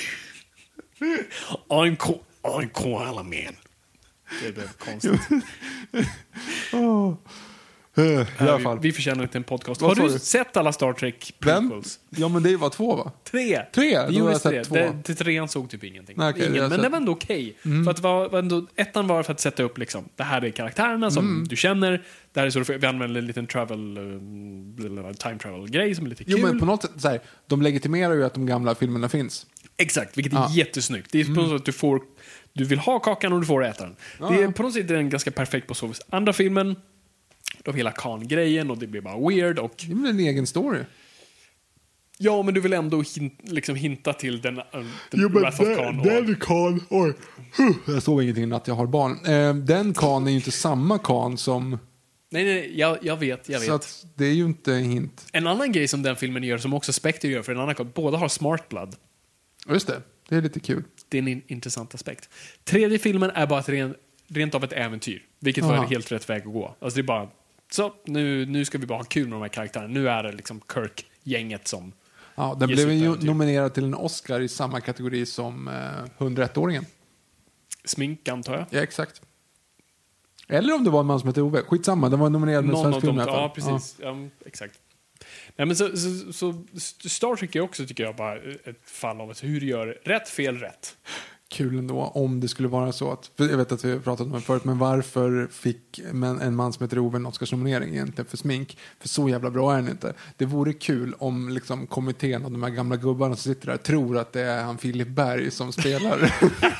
Speaker 5: I'm, ko- I'm Koala man. Det blev konstigt.
Speaker 4: oh. Uh, i alla fall.
Speaker 5: Vi, vi förtjänar inte en podcast. Vad har du, du sett alla Star Trek prequels?
Speaker 4: Ja, men det var två, va?
Speaker 5: Tre.
Speaker 4: Tre?
Speaker 5: Det gjorde det. Det, det trean såg typ ingenting. Nej, okay, Ingen, men sett. Det var ändå okej. Okay. Mm. För att var, var ändå, ettan var för att sätta upp liksom, det här är karaktärerna som mm. du känner. Det här är så vi använder en liten travel, uh, time travel grej som är lite kul.
Speaker 4: Jo, men på något sätt så här, de legitimerar ju att de gamla filmerna finns.
Speaker 5: Exakt, vilket är ja. jättesnyggt. Det är mm. på något sätt att du får, du vill ha kakan och du får äta den. Ja. Det är på något sätt är den ganska perfekt på så vis. Andra filmen, de hela Khan-grejen och det blir bara weird och...
Speaker 4: Det är en egen story.
Speaker 5: Ja, men du vill ändå hin- liksom hinta till den, uh, den jo, Wrath of Khan.
Speaker 4: Och... Den Khan, oj. Jag såg ingenting att jag har barn. Eh, den Khan är ju inte samma Khan som...
Speaker 5: Nej, nej, jag, jag vet, jag vet.
Speaker 4: Så att det är ju inte hint.
Speaker 5: En annan grej som den filmen gör, som också Spectre gör för en annan Khan, båda har smart blood.
Speaker 4: Just det, det är lite kul.
Speaker 5: Det är en in- intressant aspekt. Tredje filmen är bara ett ren, rent av ett äventyr. Vilket Aha. var en helt rätt väg att gå. Alltså det är bara... Så, nu, nu ska vi bara ha kul med de här karaktärerna. Nu är det liksom Kirk-gänget som...
Speaker 4: Ja, den blev ju nominerad till en Oscar i samma kategori som eh, hundraett-åringen.
Speaker 5: Smink, antar jag.
Speaker 4: Ja, exakt. Eller om det var en man som heter Ove. Skitsamma, den var nominerad med svensk film i alla fall.
Speaker 5: Ja, precis. Ja. Um, exakt. Nej, men så, så, så Star Trek är också, tycker jag, bara ett fall av hur du gör rätt, fel, rätt.
Speaker 4: Kul ändå om det skulle vara så att, för jag vet att vi har pratat om det förut, men varför fick en man som heter Ove en Oscarsnominering egentligen för smink? För så jävla bra är den inte. Det vore kul om liksom kommittén och de här gamla gubbarna som sitter där tror att det är han Philip Berg som spelar.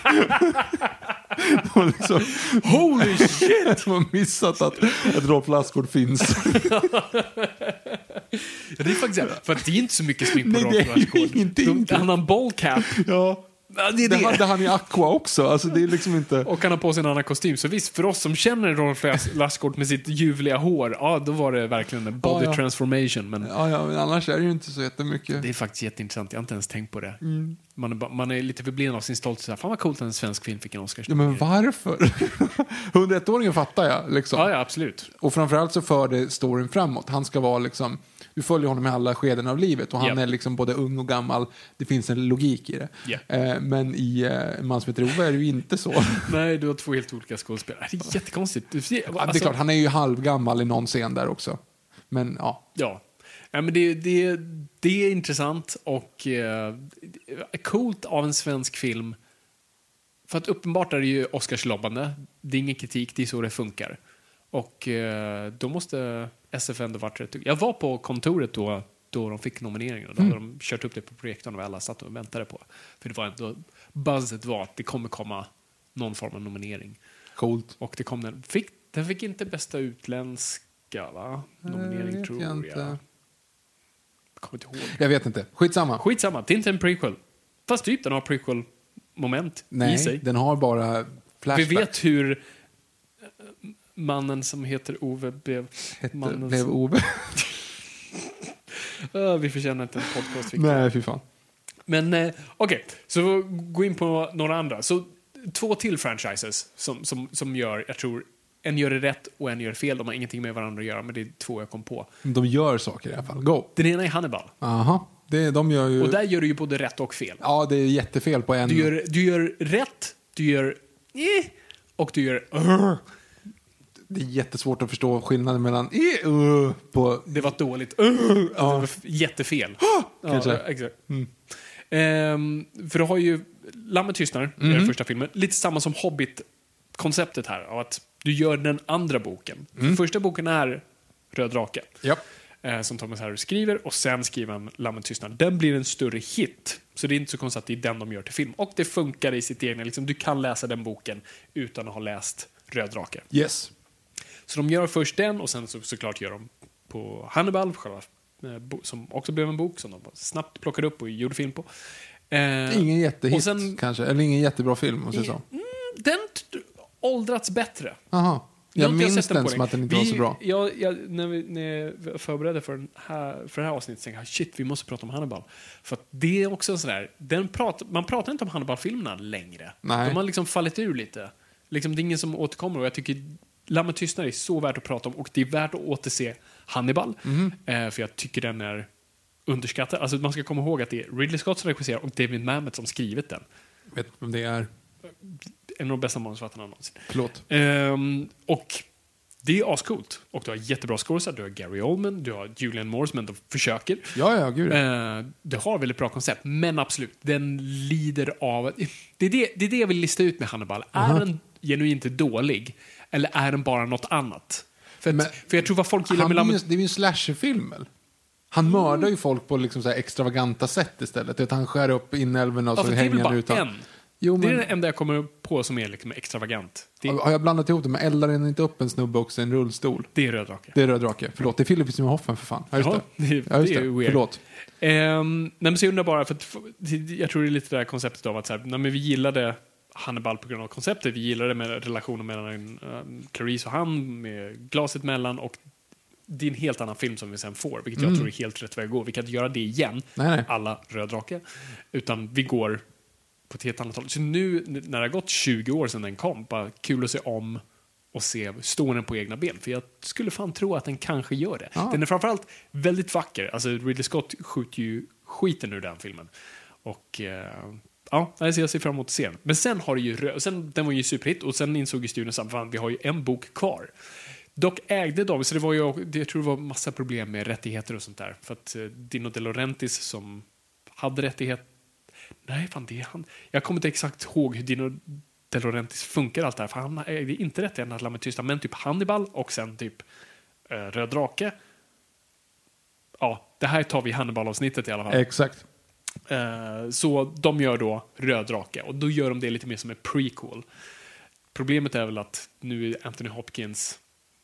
Speaker 4: liksom,
Speaker 5: holy shit!
Speaker 4: De har missat att, att Rolf Lassgård finns.
Speaker 5: Ja, det är faktiskt, för att det är inte så mycket smink på
Speaker 4: Nej,
Speaker 5: Rolf Lassgård. Han har en ballcap.
Speaker 4: Ja. Ja, det, det. det hade han i Aqua också. Alltså, det är liksom inte...
Speaker 5: Och han har på sig en annan kostym. Så visst, för oss som känner Rolf Lassgård med sitt ljuvliga hår, ja, då var det verkligen en body ja, ja. transformation. Men...
Speaker 4: Ja, ja, men annars är det ju inte så jättemycket.
Speaker 5: Det är faktiskt jätteintressant. Jag har inte ens tänkt på det. Mm. Man, är, man är lite förbliven av sin stolthet. Fan vad coolt att en svensk film fick en Oscars.
Speaker 4: Ja, men varför? hundraett-åringen fattar jag. Liksom.
Speaker 5: Ja, ja, absolut.
Speaker 4: Och framförallt så för det storyn framåt. Han ska vara liksom... Du följer honom i alla skeden av livet och han yep. är liksom både ung och gammal. Det finns en logik i det.
Speaker 5: Yeah.
Speaker 4: Eh, men i eh, Man som heter Ove är det ju inte så.
Speaker 5: Nej, du har två helt olika skådespelare. Det är jättekonstigt. Du ser, alltså...
Speaker 4: ja, det är klart, han är ju halvgammal i någon scen där också. Men ja.
Speaker 5: Ja, ja men det, det, det är intressant och eh, coolt av en svensk film. För att uppenbart är det ju Oscarslobbande. Det är ingen kritik, det är så det funkar. Och eh, då måste S F ändå varit rätt. Jag var på kontoret då, då de fick nomineringen. Då hade mm. de kört upp det på projektorn och alla satt och väntade på. För det var ändå, buzzet var att det kommer komma någon form av nominering.
Speaker 4: Coolt.
Speaker 5: Och det kom den. Fick, den fick inte bästa utländska, va? Nominering, jag tror jag. Inte. Jag kommer inte ihåg.
Speaker 4: Jag vet inte. Skitsamma.
Speaker 5: Skitsamma. Det är inte en prequel. Fast typ den har prequel-moment
Speaker 4: Nej,
Speaker 5: i sig.
Speaker 4: Den har bara flashback.
Speaker 5: Vi vet hur... mannen som heter Ove blev...
Speaker 4: Hette,
Speaker 5: mannen
Speaker 4: blev
Speaker 5: som...
Speaker 4: Ove.
Speaker 5: uh, vi förtjänar inte en podcast.
Speaker 4: Nej, fy fan.
Speaker 5: Men eh, okej, okay. Så gå in på några andra. Så två till franchises som, som, som gör, jag tror, en gör det rätt och en gör det fel. De har ingenting med varandra att göra, men det är två jag kom på.
Speaker 4: De gör saker i alla fall. Go.
Speaker 5: Den ena är Hannibal.
Speaker 4: Aha. Det, de gör ju...
Speaker 5: Och där gör du ju både rätt och fel.
Speaker 4: Ja, det är jättefel på en...
Speaker 5: Du gör, du gör rätt, du gör... Eh, och du gör... Uh.
Speaker 4: Det är jättesvårt att förstå skillnaden mellan... Eh, uh, på...
Speaker 5: Det var dåligt. Uh, alltså,
Speaker 4: ja.
Speaker 5: Det var jättefel.
Speaker 4: Kanske.
Speaker 5: Ja, exakt. Mm. Um, för du har ju Lammet tystnar, mm. den första filmen. Lite samma som Hobbit-konceptet här. Av att du gör den andra boken. Mm. Första boken är Röd drake.
Speaker 4: Yep.
Speaker 5: Uh, som Thomas Harris skriver. Och sen skriver han Lammet tystnar. Den blir en större hit. Så det är inte så konstigt att det är den de gör till film. Och det funkar i sitt egna. Liksom, du kan läsa den boken utan att ha läst Röd drake.
Speaker 4: Yes.
Speaker 5: Så de gör först den och sen så, såklart gör de på Hannibal, själva, som också blev en bok som de snabbt plockade upp och gjorde film på.
Speaker 4: Eh, ingen jättehit
Speaker 5: och sen,
Speaker 4: kanske, eller ingen jättebra film måste jag säga.
Speaker 5: Mm, den t- åldrats bättre.
Speaker 4: Aha. Jag, jag minns den, den som
Speaker 5: den.
Speaker 4: att den inte
Speaker 5: vi,
Speaker 4: var så bra.
Speaker 5: Jag, jag, när, vi, när jag förberedde för, den här, för det här avsnittet tänkte jag, shit, vi måste prata om Hannibal. För att det är också sådär, den prat, man pratar inte om Hannibal-filmerna längre.
Speaker 4: Nej.
Speaker 5: De har liksom fallit ur lite. Liksom, det är ingen som återkommer och jag tycker Lammet tystnar är så värt att prata om och det är värt att återse Hannibal. Mm. Eh, för jag tycker den är underskattad. Alltså man ska komma ihåg att det är Ridley Scott som regisserar och David Mamet som skrivit den.
Speaker 4: Vet vem det är?
Speaker 5: En av de bästa manusförfattarna någonsin.
Speaker 4: Förlåt.
Speaker 5: Um, och det är ascoolt. Och du har jättebra skådisar. Du har Gary Oldman, du har Julianne Moore som ändå försöker.
Speaker 4: Ja, ja, gud.
Speaker 5: Uh, det har väldigt bra koncept. Men absolut, den lider av... Det är det, det, är det jag vill lista ut med Hannibal. Uh-huh. Är den genuint dålig? Eller är den bara något annat? För, att,
Speaker 4: men,
Speaker 5: för jag tror vad folk gillar med Lammet...
Speaker 4: Det är ju en slasherfilm, eller? Han mm. mördar ju folk på liksom så här extravaganta sätt istället. Att han skär upp inälvorna och
Speaker 5: ja,
Speaker 4: så
Speaker 5: hänger han
Speaker 4: bara utan.
Speaker 5: En.
Speaker 4: Jo, men...
Speaker 5: Det är det enda jag kommer på som är liksom extravagant. Det...
Speaker 4: Har jag blandat ihop det? Men eldar den inte upp en snubbe också i en rullstol?
Speaker 5: Det är Röd drake.
Speaker 4: Det är Röd drake. Förlåt, det är Philip Seymour Hoffman för fan. Ja, just
Speaker 5: ja,
Speaker 4: det.
Speaker 5: det,
Speaker 4: ja, just
Speaker 5: det är
Speaker 4: det.
Speaker 5: weird.
Speaker 4: Förlåt.
Speaker 5: Um, nej, men så jag undrar bara, för att, jag tror det är lite det här konceptet av att så här, nej, men vi gillade Hannibal på grund av konceptet. Vi gillade det med relationen mellan um, Clarice och han, med glaset mellan, och det är en helt annan film som vi sen får, vilket mm. jag tror är helt rätt väg att gå. Vi kan inte göra det igen,
Speaker 4: nej, nej.
Speaker 5: alla Röd drake, utan vi går på ett helt annat håll. Så nu, när det har gått tjugo år sedan den kom, bara kul att se om och se, står den på egna ben. För jag skulle fan tro att den kanske gör det. Ja. Den är framförallt väldigt vacker. Alltså Ridley Scott skjuter ju skiten ur den filmen. Och eh, ja, jag ser fram emot att se den. Men sen har det ju, sen, den var ju superhit och sen insåg ju studion att vi har ju en bok kvar. Dock ägde de, så det var ju, jag tror det var massa problem med rättigheter och sånt där. För att eh, Dino De Laurentiis som hade rättighet. Nej, fan det är han. Jag kommer inte exakt ihåg hur Dino De Laurentiis funkar allt det här. För han ägde inte rättigheten att Lammet tystnar, men typ Hannibal och sen typ eh, Röd drake. Ja, det här tar vi i Hannibal-avsnittet i alla fall.
Speaker 4: Exakt.
Speaker 5: Uh, så de gör då Röd drake och då gör de det lite mer som en prequel. Problemet är väl att nu är Anthony Hopkins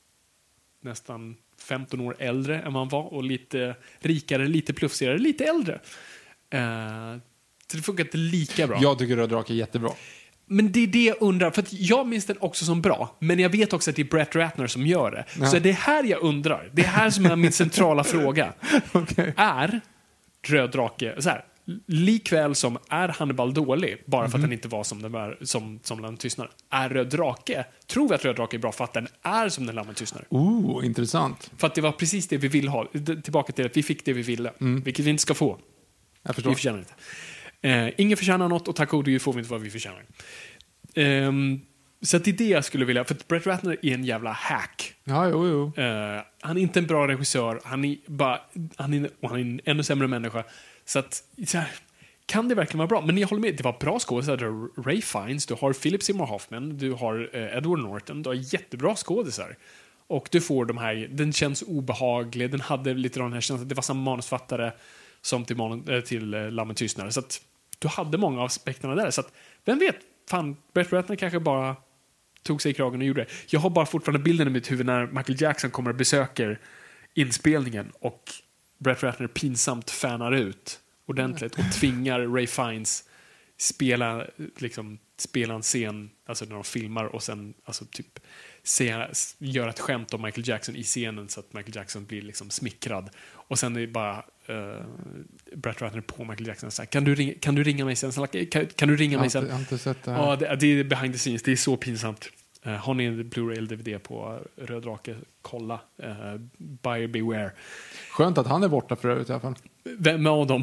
Speaker 5: nästan femton år äldre än vad han var och lite rikare, lite plufsigare, lite äldre. Uh, så det funkar inte lika bra.
Speaker 4: Jag tycker Röd drake är jättebra.
Speaker 5: Men det är det jag undrar, för att jag minns den också som bra, men jag vet också att det är Brett Ratner som gör det. Ja. Så det är här jag undrar. Det är här som är min centrala fråga. Okay. Är Röd drake så här, likväl som är Hannibal dålig bara för mm. att den inte var som den var, som, som Lammet tystnar. Är Röd drake, tror vi att Röd drake är bra för att den är som den Lammet tystnar?
Speaker 4: Oh, intressant.
Speaker 5: För att det var precis det vi ville ha. Tillbaka till att vi fick det vi ville, mm. vilket vi inte ska få.
Speaker 4: Jag förstår.
Speaker 5: Vi förtjänar inte. Eh, ingen förtjänar något och tack och lov får vi inte vad vi förtjänar. Eh, så att det är det jag skulle vilja, för att Brett Ratner är en jävla hack.
Speaker 4: Ja, jo, jo.
Speaker 5: Eh, han är inte en bra regissör, han är bara han är, och han är en ännu sämre människa. Så att så här, kan det verkligen vara bra? Men jag håller med, det var bra skådisar. Du har Ray Fiennes, du har Philip Seymour Hoffman, du har eh, Edward Norton, du har jättebra skådisar. Och du får de här, den känns obehaglig, den hade lite den här känslan, det var samma manusfattare som till, man, till eh, Lammet tystnar. Så att du hade många av aspekterna där. Så att, vem vet, fan, Brett Ratner kanske bara tog sig i kragen och gjorde det. Jag har bara fortfarande bilden i mitt huvud när Michael Jackson kommer och besöker inspelningen och Brett Ratner pinsamt fanar ut ordentligt och tvingar Ray Fiennes spela, liksom, spela en scen, alltså när de filmar och sen alltså, typ säga, göra ett skämt om Michael Jackson i scenen så att Michael Jackson blir liksom smickrad. Och sen är det bara uh, Brett Ratner på Michael Jackson så här, kan du ringa, kan du ringa mig sen? Kan, kan du ringa mig sen?
Speaker 4: Jag har inte sett det här.
Speaker 5: Ja, det, det är behind the scenes. Det är så pinsamt. Uh, har ni en Blu-ray eller D V D på Röd Drake? Kolla. Uh, buyer beware.
Speaker 4: Skönt att han är borta för övrigt i alla fall.
Speaker 5: Vem av dem?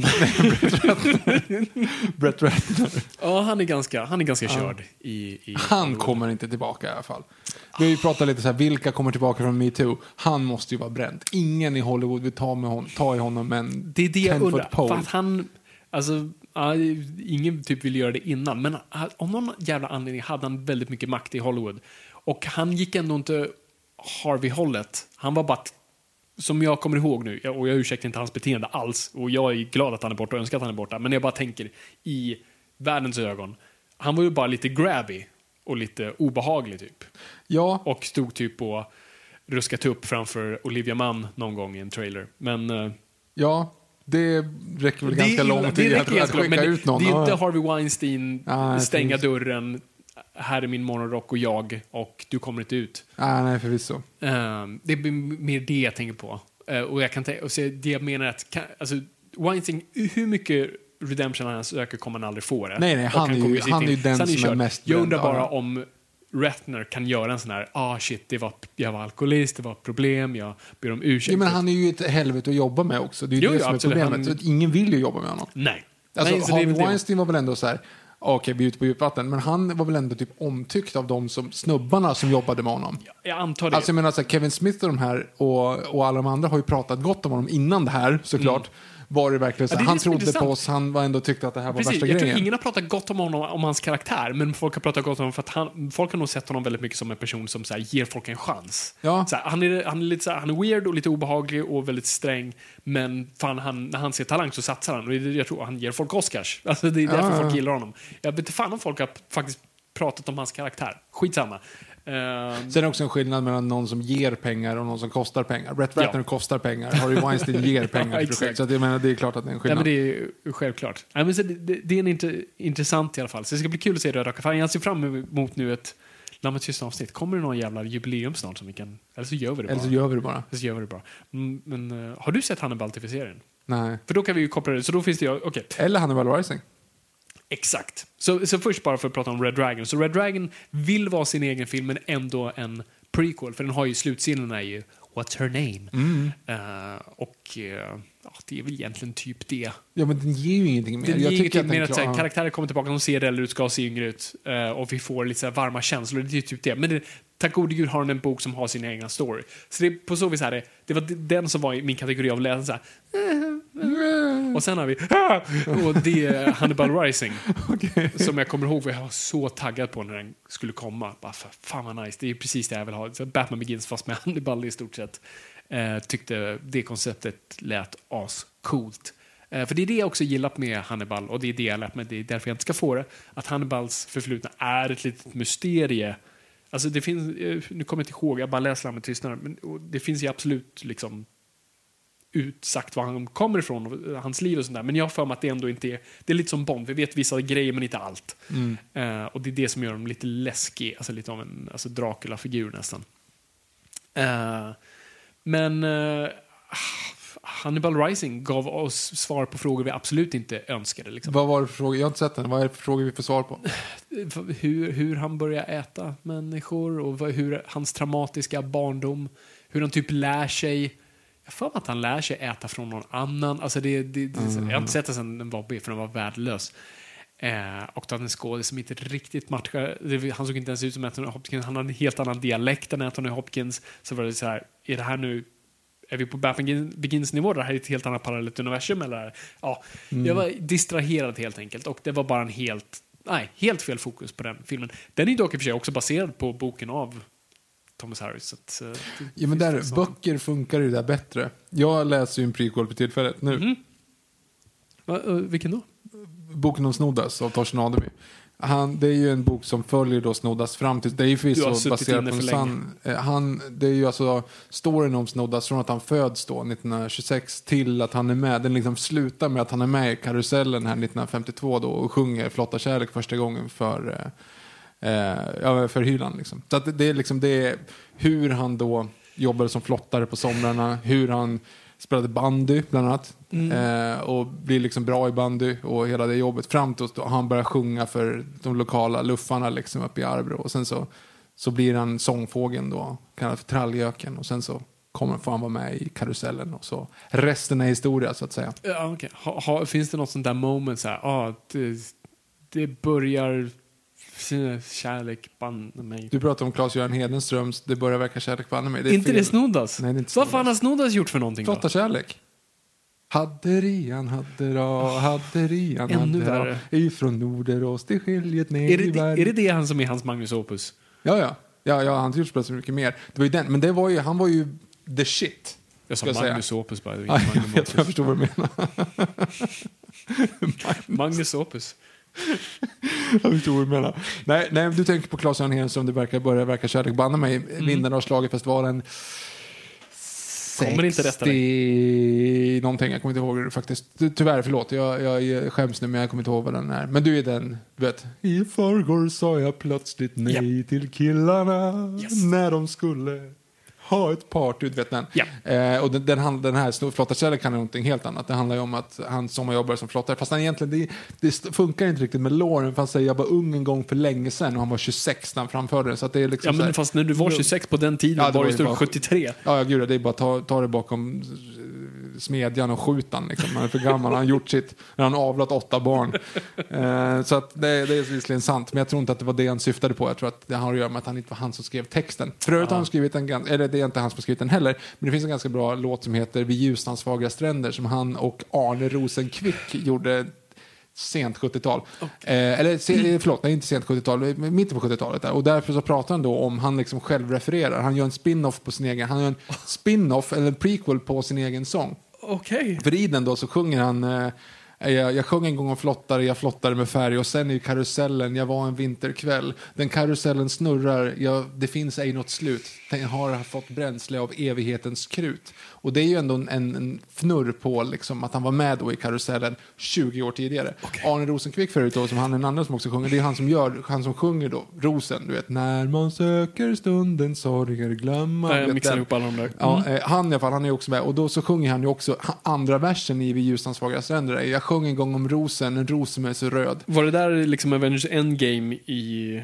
Speaker 4: Brett Ratner.
Speaker 5: Ja, han är ganska, han är ganska
Speaker 4: ja.
Speaker 5: körd. I, i
Speaker 4: han
Speaker 5: Hollywood. Kommer
Speaker 4: inte tillbaka i alla fall. Vi har ju pratat lite så här, vilka kommer tillbaka från Me Too? Han måste ju vara bränd. Ingen i Hollywood vill ta, med hon, ta i honom, men
Speaker 5: det är det jag undrar. För att han, alltså, ingen typ vill göra det innan, men om någon jävla anledning hade han väldigt mycket makt i Hollywood. Och han gick ändå inte Harvey-hållet. Han var bara, som jag kommer ihåg nu, och jag ursäktar inte hans beteende alls, och jag är glad att han är borta och önskar att han är borta, men jag bara tänker i världens ögon, han var ju bara lite grabby och lite obehaglig typ.
Speaker 4: Ja.
Speaker 5: Och stod typ och ruskat upp framför Olivia Munn någon gång i en trailer. Men uh,
Speaker 4: ja, det räcker väl det ganska lång tid att, att skicka ut någon.
Speaker 5: Det är inte Harvey Weinstein,
Speaker 4: ah,
Speaker 5: stänga dörren, här är min morgonrock och jag, och du kommer inte ut.
Speaker 4: Ah, nej, förvisso.
Speaker 5: Uh, det är mer det jag tänker på. Uh, och jag kan t- och se, det jag menar att kan, alltså, Weinstein, hur mycket redemption han söker kommer han aldrig få det.
Speaker 4: Nej, nej, han, han, är ju, han är ju den som är mest
Speaker 5: jag undrar bara om Ratner kan göra en sån här, ah shit, det var, jag var alkoholist, det var ett problem, jag ber om ursäkt.
Speaker 4: Ja, men han är ju ett helvete att jobba med också. Det är ju
Speaker 5: jo,
Speaker 4: det
Speaker 5: jo,
Speaker 4: som
Speaker 5: absolut.
Speaker 4: är problemet. Han... Ingen vill ju jobba med honom.
Speaker 5: Nej.
Speaker 4: Alltså,
Speaker 5: nej,
Speaker 4: Harvey
Speaker 5: det,
Speaker 4: Weinstein var väl ändå så här, okej, okay, vi är ute på djupvatten, men han var väl ändå typ omtyckt av de som, snubbarna som jobbade med honom.
Speaker 5: Ja, jag antar det.
Speaker 4: Alltså jag menar så här, Kevin Smith och de här och, och alla de andra har ju pratat gott om honom innan det här, såklart. Mm. Var det verkligen så? Ja, det han trodde på oss, han var ändå tyckte att det här var
Speaker 5: Precis,
Speaker 4: värsta
Speaker 5: jag
Speaker 4: grejen.
Speaker 5: Jag tror ingen har pratat gott om honom, om hans karaktär, men folk har pratat gott om honom för att han, folk har nog sett honom väldigt mycket som en person som så här, ger folk en chans.
Speaker 4: Ja.
Speaker 5: Så här, han, är, han, är lite, så här, han är weird och lite obehaglig och väldigt sträng, men fan, han, när han ser talang så satsar han, och jag tror han ger folk Oscars. Alltså, det är därför ja. folk gillar honom. Jag vet inte fan om folk har faktiskt pratat om hans karaktär. Skitsamma. Uh,
Speaker 4: Sen är det också en skillnad mellan någon som ger pengar och någon som kostar pengar. Brett Ratner ja. kostar pengar, Harvey Weinstein ger pengar till projekt. Så att jag menar, det är klart att det är en skillnad.
Speaker 5: Ja, men det är självklart. Ja, men så det, det, det är en int- intressant i alla fall. Så det ska bli kul att se Röda Kaffär. Jag ser fram emot nu ett Lammet tysta avsnitt. Kommer det någon jävla jubileum snart som vi kan... Eller så gör vi det bara.
Speaker 4: Eller så gör vi det bara.
Speaker 5: Eller så gör vi det bara. Mm, men uh, har du sett Hannibal T V-serien?
Speaker 4: Nej.
Speaker 5: För då kan vi ju koppla det. Så då finns det ju... Okay.
Speaker 4: Eller Hannibal Rising.
Speaker 5: Exakt. Så, så först bara för att prata om Red Dragon. Så Red Dragon vill vara sin egen film, men ändå en prequel. För den har ju slutscenerna i What's Her Name?
Speaker 4: Mm.
Speaker 5: Uh, och uh, ja, det är väl egentligen typ det.
Speaker 4: Ja, men den ger ju ingenting mer.
Speaker 5: Den
Speaker 4: jag
Speaker 5: ger
Speaker 4: tycker
Speaker 5: ingenting
Speaker 4: att
Speaker 5: mer
Speaker 4: den
Speaker 5: att karaktärer kommer tillbaka, de ser äldre ut, ska se yngre ut. Uh, och vi får lite så här varma känslor. Det är typ det. Men det, tack gode gud har den en bok som har sin egen story. Så det är på så vis här, det, det var den som var i min kategori av läsare. Så här, och sen har vi och det är Hannibal Rising. Okay. Som jag kommer ihåg, för jag var så taggad på när den skulle komma. Bara, fan vad nice, det är precis det jag vill ha. Så Batman Begins fast med Hannibal i stort sett. Eh, tyckte det konceptet lät ascoolt. Eh, för det är det jag också gillat med Hannibal, och det är det jag lärt mig, det är därför jag inte ska få det. Att Hannibals förflutna är ett litet mysterie. Alltså det finns, nu kommer jag inte ihåg, jag bara läser med tystnaden, men det finns ju absolut liksom utsagt var han kommer ifrån, hans liv och sånt där. Men jag har för mig att det ändå inte är, det är lite som Bond, vi vet vissa grejer men inte allt. Mm. Uh, och det är det som gör dem lite läskig, alltså lite av en alltså Dracula-figur nästan. Uh, men uh, Hannibal Rising gav oss svar på frågor vi absolut inte önskade. Liksom.
Speaker 4: Vad var det för frågor? Jag har inte sett den. Vad är det för frågor vi får svar på?
Speaker 5: hur, hur han börjar äta människor och hur hans traumatiska barndom, hur han typ lär sig. Jag får att han lär sig äta från någon annan. Alltså det, det, det, mm. Jag har inte sett det sen den var B, för den var värdelös. Eh, och då hade en skådis som inte riktigt matchade. Han såg inte ens ut som Anthony Hopkins. Han hade en helt annan dialekt än Anthony Hopkins. Så var det så här, är det här nu, är vi på Batman Begins nivå? Det här är ett helt annat parallellt universum eller? Ja, mm. Jag var distraherad helt enkelt, och det var bara en helt nej, helt fel fokus på den filmen. Den är dock i och för sig också baserad på boken av Thomas Harris. Så att, uh,
Speaker 4: ja, men där, böcker funkar ju där bättre. Jag läser ju en prequel på tillfället nu.
Speaker 5: Mm-hmm. Va, uh, vilken då?
Speaker 4: Boken om Snoddas av Torsten Adeby. Han, det är ju en bok som följer då Snoddas fram till... Det är ju förvisso baserat på en sann... Han, det är ju alltså storyn om Snoddas från att han föds då nittonhundratjugosex till att han är med. Den liksom slutar med att han är med i Karusellen här nittonhundrafemtiotvå då och sjunger Flotta kärlek första gången för, eh, ja, för Hyland liksom. Så att det är liksom det är hur han då jobbade som flottare på somrarna, hur han spelade bandy bland annat mm. eh, och blir liksom bra i bandy och hela det jobbet fram till att han börjar sjunga för de lokala luffarna liksom uppe i Arbro och sen så, så blir han sångfågeln då kallad för Trallgöken och sen så kommer får han vara med i Karusellen och så resten är historia så att säga.
Speaker 5: Ja, okay. ha, ha, finns det något sånt där moment så här, ah, det, det börjar kärlek banna mig.
Speaker 4: Du pratar om Claes-Göran Hedenströms Det börjar verka kärlek banna mig. Det är
Speaker 5: inte fel. Det Snoddas?
Speaker 4: Nej, det är inte
Speaker 5: Vad fan har Snoddas gjort för någonting
Speaker 4: Flotta
Speaker 5: då?
Speaker 4: kärlek. Hadderian, haddera, hadderian, haddera. Ifrån Norderås till skiljet ner
Speaker 5: är det,
Speaker 4: i världen.
Speaker 5: Är det det han som är hans Magnus Opus?
Speaker 4: Ja, ja. Ja, ja, han har gjort så mycket mer. Det var ju den, men det var ju, han var ju the shit.
Speaker 5: Jag sa Magnus säga. Opus bara.
Speaker 4: Ja, jag, vet, jag förstår vad du menar.
Speaker 5: Magnus Opus.
Speaker 4: Jag förstår vad du menar. Nej, nej, du tänker på Claes-Göran Hedenström, det verkar börja verka kärlek banna mig. Mm. Vinnarna av Schlagerfestivalen
Speaker 5: kommer inte rätta
Speaker 4: dig. Någonting, jag kommer inte ihåg det faktiskt. Tyvärr, förlåt. Jag, jag skäms nu, men jag kommer inte ihåg vad den är. Men du är den, du vet. I förrgår sa jag plötsligt nej yep. till killarna yes. när de skulle ha ett party, du vet den.
Speaker 5: Yep.
Speaker 4: Eh, och den, den, den här Flotta kärlek kan någonting helt annat. Det handlar ju om att han sommarjobbar som flottare. Fast han egentligen, det, det funkar inte riktigt med låren. Fast jag var ung en gång för länge sedan och han var tjugosex när han framförde det. Så att det är liksom
Speaker 5: ja, men
Speaker 4: så här,
Speaker 5: fast när du var tjugosex på den tiden ja, var, var det bara sjuttiotre.
Speaker 4: Ja, ja, gud, det är bara ta, ta det bakom smedjan och skjutan liksom. Han är för gammal, han har gjort sitt, han har avlat åtta barn. eh, så att det, det är visserligen sant, men jag tror inte att det var det han syftade på. Jag tror att det har att göra med att han inte var han som skrev texten. För övrigt har han skrivit en, eller det är inte han som har skrivit den heller, men det finns en ganska bra låt som heter Vid Ljusnans fagra stränder som han och Arne Rosenkvick gjorde sent sjuttiotal. Okay. Eh, eller se, förlåt, nej, inte sent sjuttiotal, mitten på sjuttiotalet där. Och därför så pratar han då om han liksom själv refererar. Han gör en spin-off på sin egen, han gör en spin-off eller en prequel på sin egen sång.
Speaker 5: Okej. Okay.
Speaker 4: För i den då så sjunger han eh, jag, jag sjöng en gång om flottare, jag flottade med färg och sen i karusellen, jag var en vinterkväll. Den karusellen snurrar, jag, det finns ej något slut. Den har fått bränsle av evighetens krut. Och det är ju ändå en, en fnurr på liksom, att han var med då i karusellen tjugo år tidigare. Okay. Arne Rosenkvick förut då, som han är en annan som också sjunger, det är han som gör, han som sjunger då Rosen, du vet, när man söker stunden sorger glömma.
Speaker 5: Jag mixar ihop alla de där. Mm.
Speaker 4: Ja, eh, han i alla fall, han är också med. Och då så sjunger han ju också andra versen i Vid Ljusnans fagra stränder. Jag sjöng en gång om rosen, en ros som är så röd.
Speaker 5: Var det där liksom Avengers Endgame i...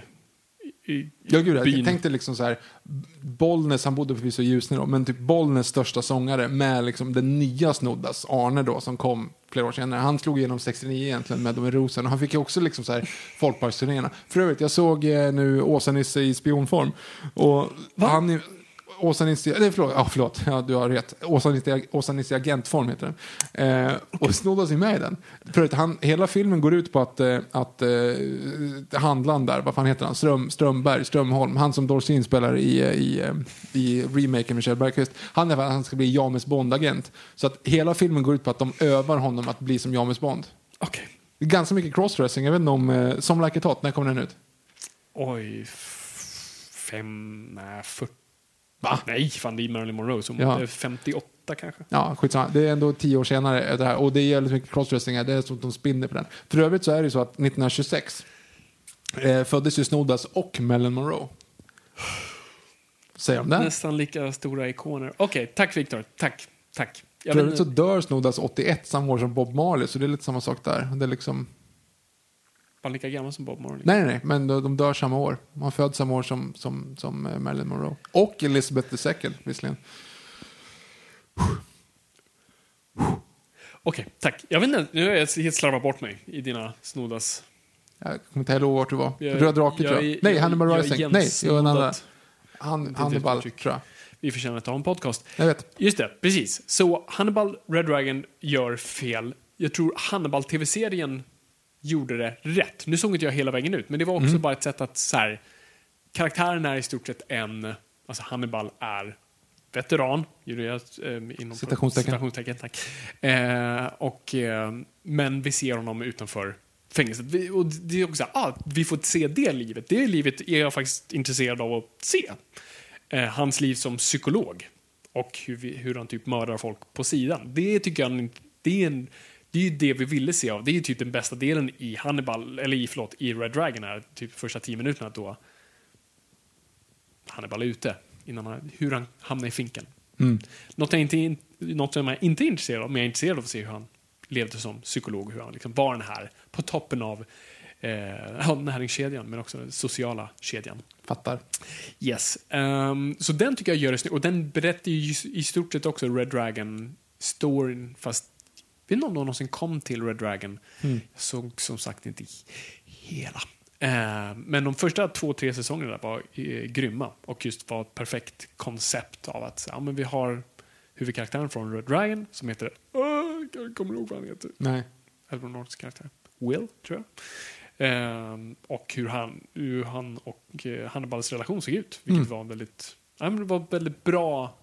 Speaker 5: I,
Speaker 4: ja, gud, jag tänkte liksom så här, Bollnäs, han bodde förvisso i Ljusne då, men typ Bollnäs största sångare med liksom den nya Snoddas, Arne då, som kom flera år senare. Han slog igenom sextionio egentligen med de med Rosen och han fick ju också liksom så här folkparksturnéerna. För övrigt, jag såg eh, nu Åsa-Nisse i spionform och Va? han Åsa-Nisse, nej förlåt, ja förlåt, ja, du har rätt. Åsa-Nisse, Åsa-Nisse i agentform heter den. Eh, och Snoddas är med i den. För att han, hela filmen går ut på att, eh, att eh, handlaren där, vad fan heter han? Ström, Strömberg, Strömholm, han som Dorsin spelar i, i, i remaken med Kjell Bergqvist. Han, är, han ska bli James Bond-agent. Så att hela filmen går ut på att de övar honom att bli som James Bond.
Speaker 5: Okej.
Speaker 4: Okay. Ganska mycket crossdressing, jag vet inte om, eh, som Like It Hot, när kommer den ut?
Speaker 5: Oj, fem, nej, fyrtio.
Speaker 4: Va?
Speaker 5: Nej, fan det är Marilyn Monroe som
Speaker 4: ja.
Speaker 5: femtioåtta kanske.
Speaker 4: Ja, skitsamma. Det är ändå tio år senare det här. Och det är väldigt mycket crossdressing här. Det är så att de spinner på den. För övrigt så är det så att nittonhundratjugosex eh, föddes ju Snoddas och Marilyn Monroe. Säger de det?
Speaker 5: Nästan lika stora ikoner. Okej, okay, tack Victor. Tack, tack.
Speaker 4: Jag För övrigt så dör Snoddas åttioett samma år som Bob Marley. Så det är lite samma sak där. Det är liksom...
Speaker 5: Var lika gammal som Bob Marley?
Speaker 4: Nej, nej, nej. Men de, de dör samma år. Man föds samma år som, som, som Marilyn Monroe. Och Elizabeth the Second, visserligen.
Speaker 5: Okej, okay, tack. Jag vet inte, nu har jag helt slarvat bort mig i dina Snoddas.
Speaker 4: Jag kommer inte heller ihåg vart du var. Jag, Röd drake, tror jag. jag. Nej, Hannibal Rising. Nej, jag en annan. Han, Hannibal, tror jag.
Speaker 5: Vi förtjänar att ha en podcast.
Speaker 4: Jag vet.
Speaker 5: Just det, precis. Så Hannibal Red Dragon gör fel. Jag tror Hannibal-tv-serien gjorde det rätt. Nu såg inte jag hela vägen ut, men det var också mm. bara ett sätt att så här, karaktären är i stort sett en, alltså Hannibal är veteran, gjorde jag eh, inom
Speaker 4: citationstecken.
Speaker 5: citationstecken tack. Eh, och, eh, men vi ser honom utanför fängelset. Vi, och det är också ah, vi får se det livet. Det livet är jag faktiskt intresserad av att se. Eh, hans liv som psykolog. Och hur, vi, hur han typ mördar folk på sidan. Det tycker jag det är, en, det är ju det vi ville se av. Det är ju typ den bästa delen i Hannibal, eller i, förlåt, i Red Dragon här, typ första tio minuterna då Hannibal är ute. Innan han, hur han hamnar i finken. Mm. Något, jag inte, något som jag inte är intresserad av, men jag är intresserad av att se hur han levde som psykolog, hur han liksom var den här på toppen av eh, näringskedjan, men också den sociala kedjan.
Speaker 4: Fattar.
Speaker 5: Yes. Um, så den tycker jag gör det snyggt. Och den berättar ju i stort sett också Red Dragon-storyn, fast vet inte om någon någonsin kom till Red Dragon. Mm. Jag såg som sagt inte hela. Uh, men de första två, tre säsongerna var uh, grymma. Och just var ett perfekt koncept av att ja, men vi har huvudkaraktären från Red Dragon som heter uh, jag kommer ihåg vad han heter.
Speaker 4: Nej.
Speaker 5: Edward Nortons karaktär. Will, tror jag. Uh, och hur han, hur han och uh, Hannibals relation såg ut. Vilket mm. var väldigt, ja, men det var väldigt bra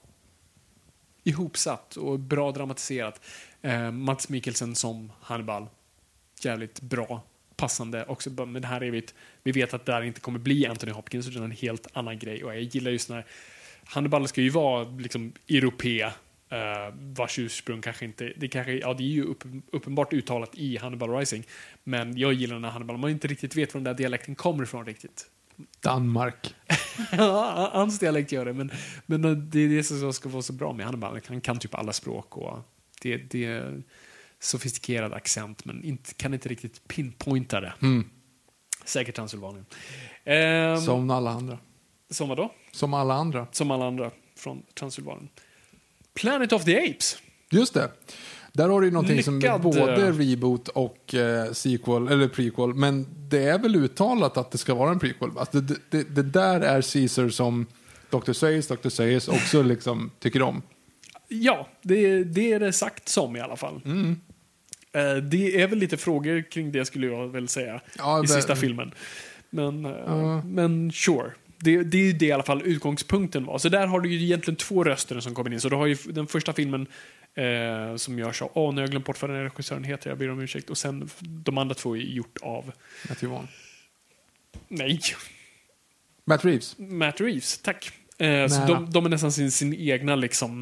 Speaker 5: ihopsatt och bra dramatiserat. Uh, Mats Mikkelsen som Hannibal. Jävligt bra. Passande också. Men det här är vi, vi vet att det här inte kommer bli Anthony Hopkins, utan en helt annan grej. Och jag gillar just när Hannibal ska ju vara liksom europé, uh, vars ursprung kanske inte, det kanske, ja det är ju upp, uppenbart uttalat i Hannibal Rising, men jag gillar när Hannibal, man inte riktigt vet var den där dialekten kommer ifrån riktigt.
Speaker 4: Danmark.
Speaker 5: Ja, hans dialekt gör det, men, men det är det som ska vara så bra med Hannibal. Han kan typ alla språk och det, det är sofistikerad accent, men inte, kan inte riktigt pinpointa det. Mm. Säkert Transylvanien. Um,
Speaker 4: som alla andra.
Speaker 5: Som vad då?
Speaker 4: Som alla andra.
Speaker 5: Som alla andra från Transylvanien. Planet of the Apes.
Speaker 4: Just det. Där har du ju någonting
Speaker 5: Lyckad,
Speaker 4: som är både reboot och eh, sequel, eller prequel. Men det är väl uttalat att det ska vara en prequel. Alltså det, det, det där är Caesar som doktor Sayers, doktor Sayers också liksom tycker om. Ja,
Speaker 5: det, det är det sagt som i alla fall. Mm. Uh, det är väl lite frågor kring det skulle jag väl säga ja, i det, sista filmen. Men, uh, uh. men sure. Det, det är ju det i alla fall utgångspunkten var. Så där har du ju egentligen två röster som kommer in. Så du har ju den första filmen eh, som görs av, åh, nu har jag glömt bort vad den regissören heter, jag ber om ursäkt. Och sen de andra två är gjort av
Speaker 4: Matthew Vaughn.
Speaker 5: Nej.
Speaker 4: Matt Reeves.
Speaker 5: Matt Reeves, tack. Eh, så de, de är nästan sin, sin egna liksom,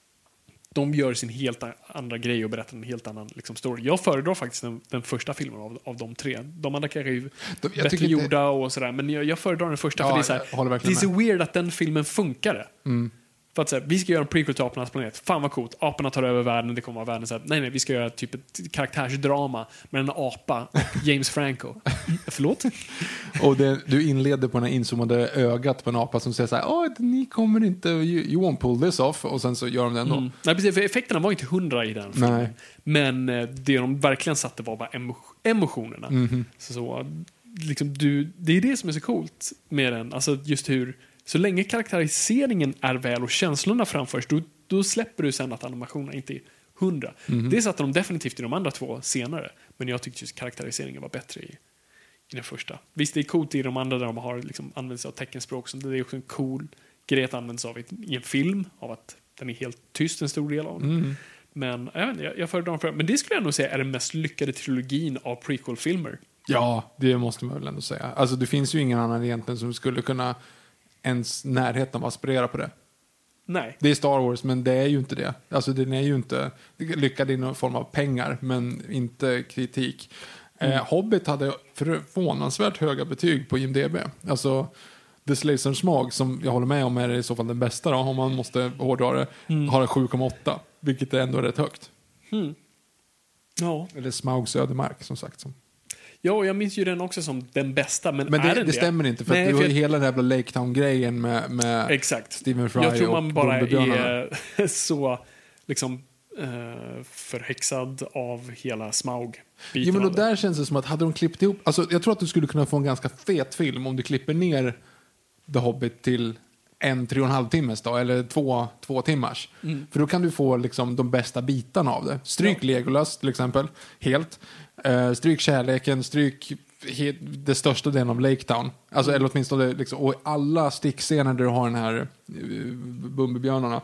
Speaker 5: de gör sin helt andra grej och berättar en helt annan liksom, story. Jag föredrar faktiskt den, den första filmen av, av de tre. De andra kanske är ju de, bättre gjorda det... och sådär. Men jag, jag föredrar den första, ja, för det är, så här, det är så weird att den filmen funkar. Mm. För att så här, vi ska göra en prequel till Apornas planet. Fan vad coolt. Aporna tar över världen, det kommer vara världen. Så här, nej, nej, vi ska göra typ ett karaktärsdrama med en apa och James Franco. Förlåt?
Speaker 4: Och det, du inleder på den här inzoomade ögat på en apa som säger så här, åh, ni kommer inte, you, you won't pull this off. Och sen så gör de det ändå. Mm. Nej,
Speaker 5: precis, för effekterna var inte hundra i den filmen. Nej. Men det de verkligen satte var bara emo- emotionerna. Mm-hmm. Så, så liksom, du, det är det som är så coolt med den. Alltså just hur, så länge karaktäriseringen är väl och känslorna framförs, då, då släpper du sen att animationerna inte är hundra. Mm-hmm. Det satte de definitivt i de andra två senare. Men jag tyckte just karaktäriseringen var bättre i, i den första. Visst, det är coolt i de andra där de har liksom använt sig av teckenspråk. Så det är också en cool grej att använda sig av i, i en film. Av att den är helt tyst en stor del av den. Mm. Men jag, vet inte, jag, jag föredrar för, men det skulle jag nog säga är den mest lyckade trilogin av prequel-filmer.
Speaker 4: Ja, det måste man väl ändå säga. Alltså det finns ju ingen annan egentligen som skulle kunna ens närheten av att aspirera på det.
Speaker 5: Nej.
Speaker 4: Det är Star Wars, men det är ju inte det. Alltså den är ju inte lyckad i någon form av pengar, men inte kritik. Mm. Eh, Hobbit hade förvånansvärt höga betyg på I M D B. Alltså The Slaves and Smog, som jag håller med om är i så fall den bästa då, om man måste hårdra det, mm. har en sju komma åtta, vilket är ändå rätt högt. Mm.
Speaker 5: Ja.
Speaker 4: Eller Smaugs ödemark, som sagt. Som.
Speaker 5: Ja, och jag minns ju den också som den bästa, men,
Speaker 4: men det,
Speaker 5: är den
Speaker 4: det stämmer inte, för
Speaker 5: Nej,
Speaker 4: att du
Speaker 5: för
Speaker 4: har ju
Speaker 5: jag...
Speaker 4: hela den jävla Lake Town-grejen med, med
Speaker 5: Exakt.
Speaker 4: Stephen Fry
Speaker 5: jag tror man
Speaker 4: och
Speaker 5: bara är så liksom uh, förhäxad av hela Smaug.
Speaker 4: Jo, men då där känns det som att hade de klippt ihop, alltså jag tror att du skulle kunna få en ganska fet film om du klipper ner The Hobbit till en tre och en halv timmes då, eller två, två timmars. Mm. För då kan du få liksom de bästa bitarna av det. Stryk ja. Legolas till exempel, helt. Uh, stryk kärleken, stryk he- det största delen av Lake Town. Alltså, mm. eller åtminstone liksom, och alla stickscener där du har den här uh, Bumbibjörnarna.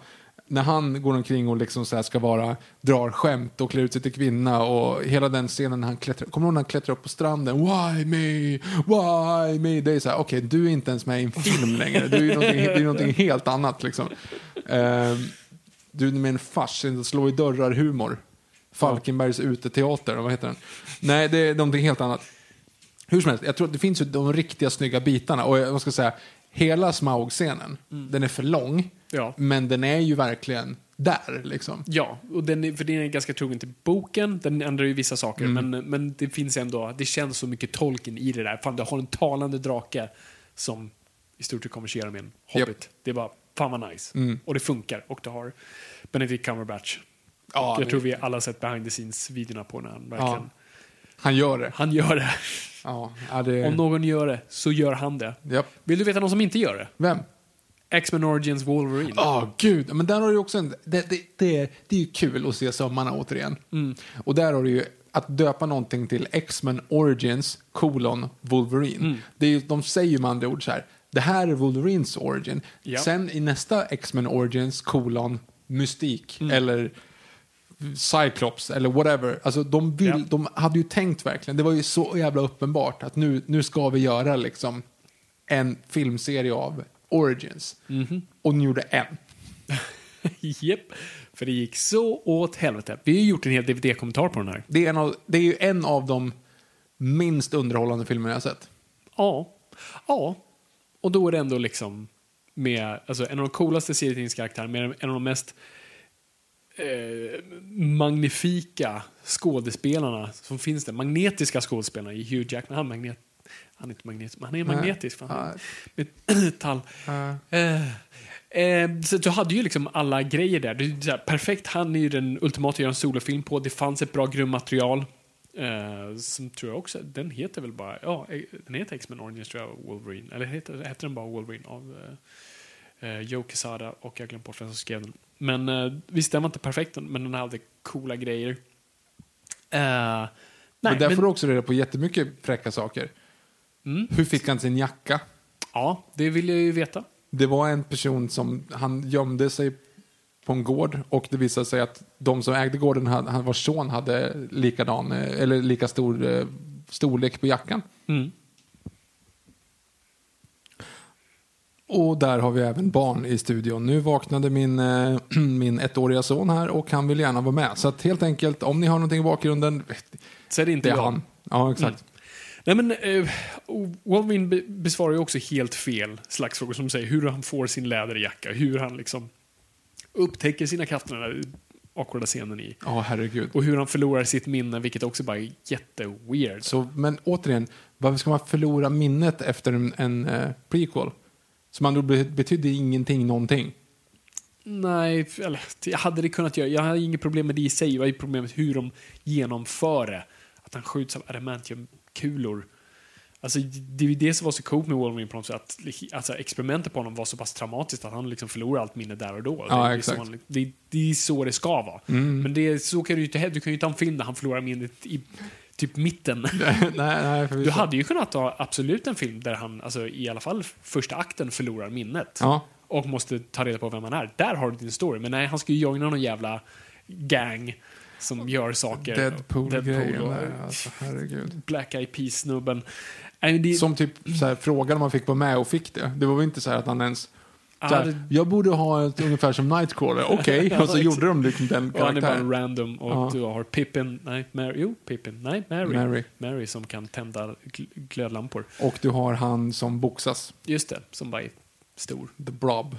Speaker 4: när han går omkring och liksom så här ska vara, drar skämt och klär ut sig till kvinna och hela den scenen när han klättrar, kommer du ihåg när han klättrar upp på stranden? Why me? Why me? Det är så här, okej, okay, du är inte ens med i en film längre. Du är ju någonting, det är någonting helt annat liksom. Uh, du är med en fars, slå i dörrar humor. Falkenbergs uteteater, vad heter den? Nej, det är någonting helt annat. Hur som helst, jag tror att det finns ju de riktiga snygga bitarna och jag ska säga, hela Smaug-scenen, mm. den är för lång, ja. Men den är ju verkligen där liksom.
Speaker 5: Ja, och den är, för den är ganska trogen till boken, den ändrar ju vissa saker, mm. men, men det finns ändå, det känns så mycket Tolkien i det där. Fan, du har en talande drake som i stort sett konverserar med en hobbit. Yep. Det är bara, fan vad nice. Mm. Och det funkar, och du har Benedict Cumberbatch. Ja, jag det... tror vi alla har sett behind the scenes-videorna på när han verkligen... Ja.
Speaker 4: Han gör det.
Speaker 5: Han gör det.
Speaker 4: Ja, det...
Speaker 5: Om någon gör det, så gör han det.
Speaker 4: Yep.
Speaker 5: Vill du veta någon som inte gör det?
Speaker 4: Vem?
Speaker 5: X-Men Origins Wolverine.
Speaker 4: Ja, oh, gud. Men där har du också en... Det, det, det, det är ju kul att se sömmarna återigen. Mm. Och där har du ju att döpa någonting till X-Men Origins kolon Wolverine. Mm. Det är ju, de säger ju med andra ord så här. Det här är Wolverines origin. Ja. Sen i nästa X-Men Origins kolon Mystik. Mm. Eller... Cyclops eller whatever. Alltså de, vill, ja. de hade ju tänkt verkligen. Det var ju så jävla uppenbart att nu, nu ska vi göra liksom en filmserie av Origins. Mm-hmm. Och ni gjorde en.
Speaker 5: Japp. För det gick så åt helvete. Vi har gjort en hel D V D-kommentar på den här.
Speaker 4: Det är, en av, det är ju en av de minst underhållande filmer jag har sett.
Speaker 5: Ja. Ja. Och då är det ändå liksom med, alltså, en av de coolaste serietidningskaraktärer, med en av de mest Eh, magnifika skådespelarna som finns där. Magnetiska skådespelarna i Hugh Jackman. Han, magnet, han är inte magnetisk, men han är magnetisk. Fan. Han, med metall. Eh, eh, så du hade ju liksom alla grejer där. Det är så här, perfekt. Han är ju den ultimata att göra en solofilm på. Det fanns ett bra grundmaterial. Eh, som tror jag också, den heter väl bara, ja, den heter X-Men Origins, tror jag, Wolverine. Eller heter, heter den bara Wolverine av eh, Joe Quesada, och jag glömde bort vem som skrev den. Men uh, visst, den var inte perfekt, men den hade coola grejer. Uh, nej,
Speaker 4: men där men... får du också reda på jättemycket fräcka saker. Mm. Hur fick han sin jacka?
Speaker 5: Ja, det vill jag ju veta.
Speaker 4: Det var en person som, han gömde sig på en gård, och det visade sig att de som ägde gården, han, vars son hade likadan, eller lika stor uh, storlek på jackan. Mm. Och där har vi även barn i studion. Nu vaknade min, äh, min ettåriga son här, och han vill gärna vara med. Så att helt enkelt, om ni har någonting i bakgrunden,
Speaker 5: så är det inte
Speaker 4: det är han. Ja, exakt.
Speaker 5: Mm. Nej, men äh, Wolverine besvarar ju också helt fel slags frågor, som säger hur han får sin läderjacka, hur han liksom upptäcker sina krafter, den där awkwarda scenen i.
Speaker 4: Ja, oh, herregud.
Speaker 5: Och hur han förlorar sitt minne, vilket också bara är jätteweird.
Speaker 4: Så, men återigen, varför ska man förlora minnet efter en, en uh, prequel? Som andra betydde ingenting, någonting.
Speaker 5: Nej, eller, jag hade det kunnat göra. Jag hade inget problem med det i sig. Jag hade problem med hur de genomför det. Att han skjuts av adamantiumkulor. Alltså, det är ju det som var så coolt med Wolverine på något sätt. Att alltså, experimentet på honom var så pass traumatiskt att han liksom förlorar allt minne där och då.
Speaker 4: Ja,
Speaker 5: det,
Speaker 4: exakt.
Speaker 5: Det, är så, det, det är så det ska vara. Mm. Men det, så kan du, inte, du kan ju inte ha en film där han förlorar minnet i typ mitten.
Speaker 4: nej, nej,
Speaker 5: du hade ju kunnat ha absolut en film där han, alltså, i alla fall första akten, förlorar minnet.
Speaker 4: Ja.
Speaker 5: Och måste ta reda på vem han är. Där har du din story. Men nej, han ska ju joina någon jävla gang som gör saker.
Speaker 4: Deadpool-grejen där, alltså, herregud.
Speaker 5: Black Eyed Peas-snubben.
Speaker 4: Det... Som typ så här, frågan om man fick vara med och fick det. Det var väl inte så här att han ens... Här, det... Jag borde ha ett ungefär som Nightcrawler. Okej, okay. Och så gjorde de liksom den karaktären.
Speaker 5: Och han är bara random. Och ja. Du har Pippin, nej, Mary, jo, Pippin, nej, Mary.
Speaker 4: Mary.
Speaker 5: Mary som kan tända gl- glödlampor.
Speaker 4: Och du har han som boxas.
Speaker 5: Just det, som bara är stor.
Speaker 4: The Blob.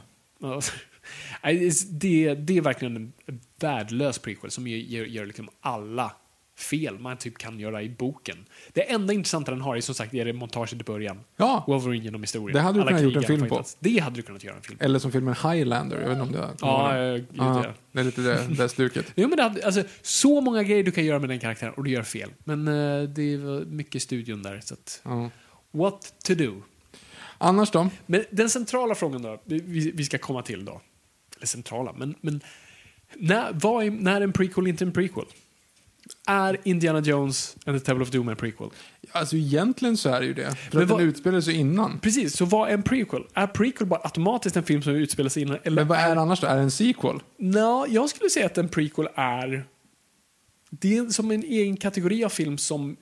Speaker 5: det, det är verkligen en värdelös prequel som gör, gör liksom alla fel man typ kan göra i boken. Det enda intressanta den har är som sagt är det montaget i början.
Speaker 4: Ja.
Speaker 5: Wolverine genom historien.
Speaker 4: Det hade du kunnat göra en film på.
Speaker 5: Det hade du kunnat göra en film på.
Speaker 4: Eller som filmen Highlander, jag vet inte om det är.
Speaker 5: Ja, jag,
Speaker 4: ja, det är lite det, det stuket.
Speaker 5: Jo, men det hade, alltså, så många grejer du kan göra med den karaktären och du gör fel. Men uh, det var mycket studion där. Så att,
Speaker 4: ja.
Speaker 5: What to do?
Speaker 4: Annars då?
Speaker 5: Men den centrala frågan då, vi, vi ska komma till då. Eller centrala, men, men när, vad är, när är en prequel inte en prequel? Är Indiana Jones and the Temple of Doom en prequel?
Speaker 4: Alltså egentligen så är det ju det. För
Speaker 5: Men
Speaker 4: att
Speaker 5: vad-
Speaker 4: den utspelar sig innan.
Speaker 5: Precis, så vad är en prequel? Är prequel bara automatiskt en film som utspelar sig innan? Eller
Speaker 4: Men vad är det annars då? Är det en sequel?
Speaker 5: Nå, jag skulle säga att en prequel är... Det är som en egen kategori av film som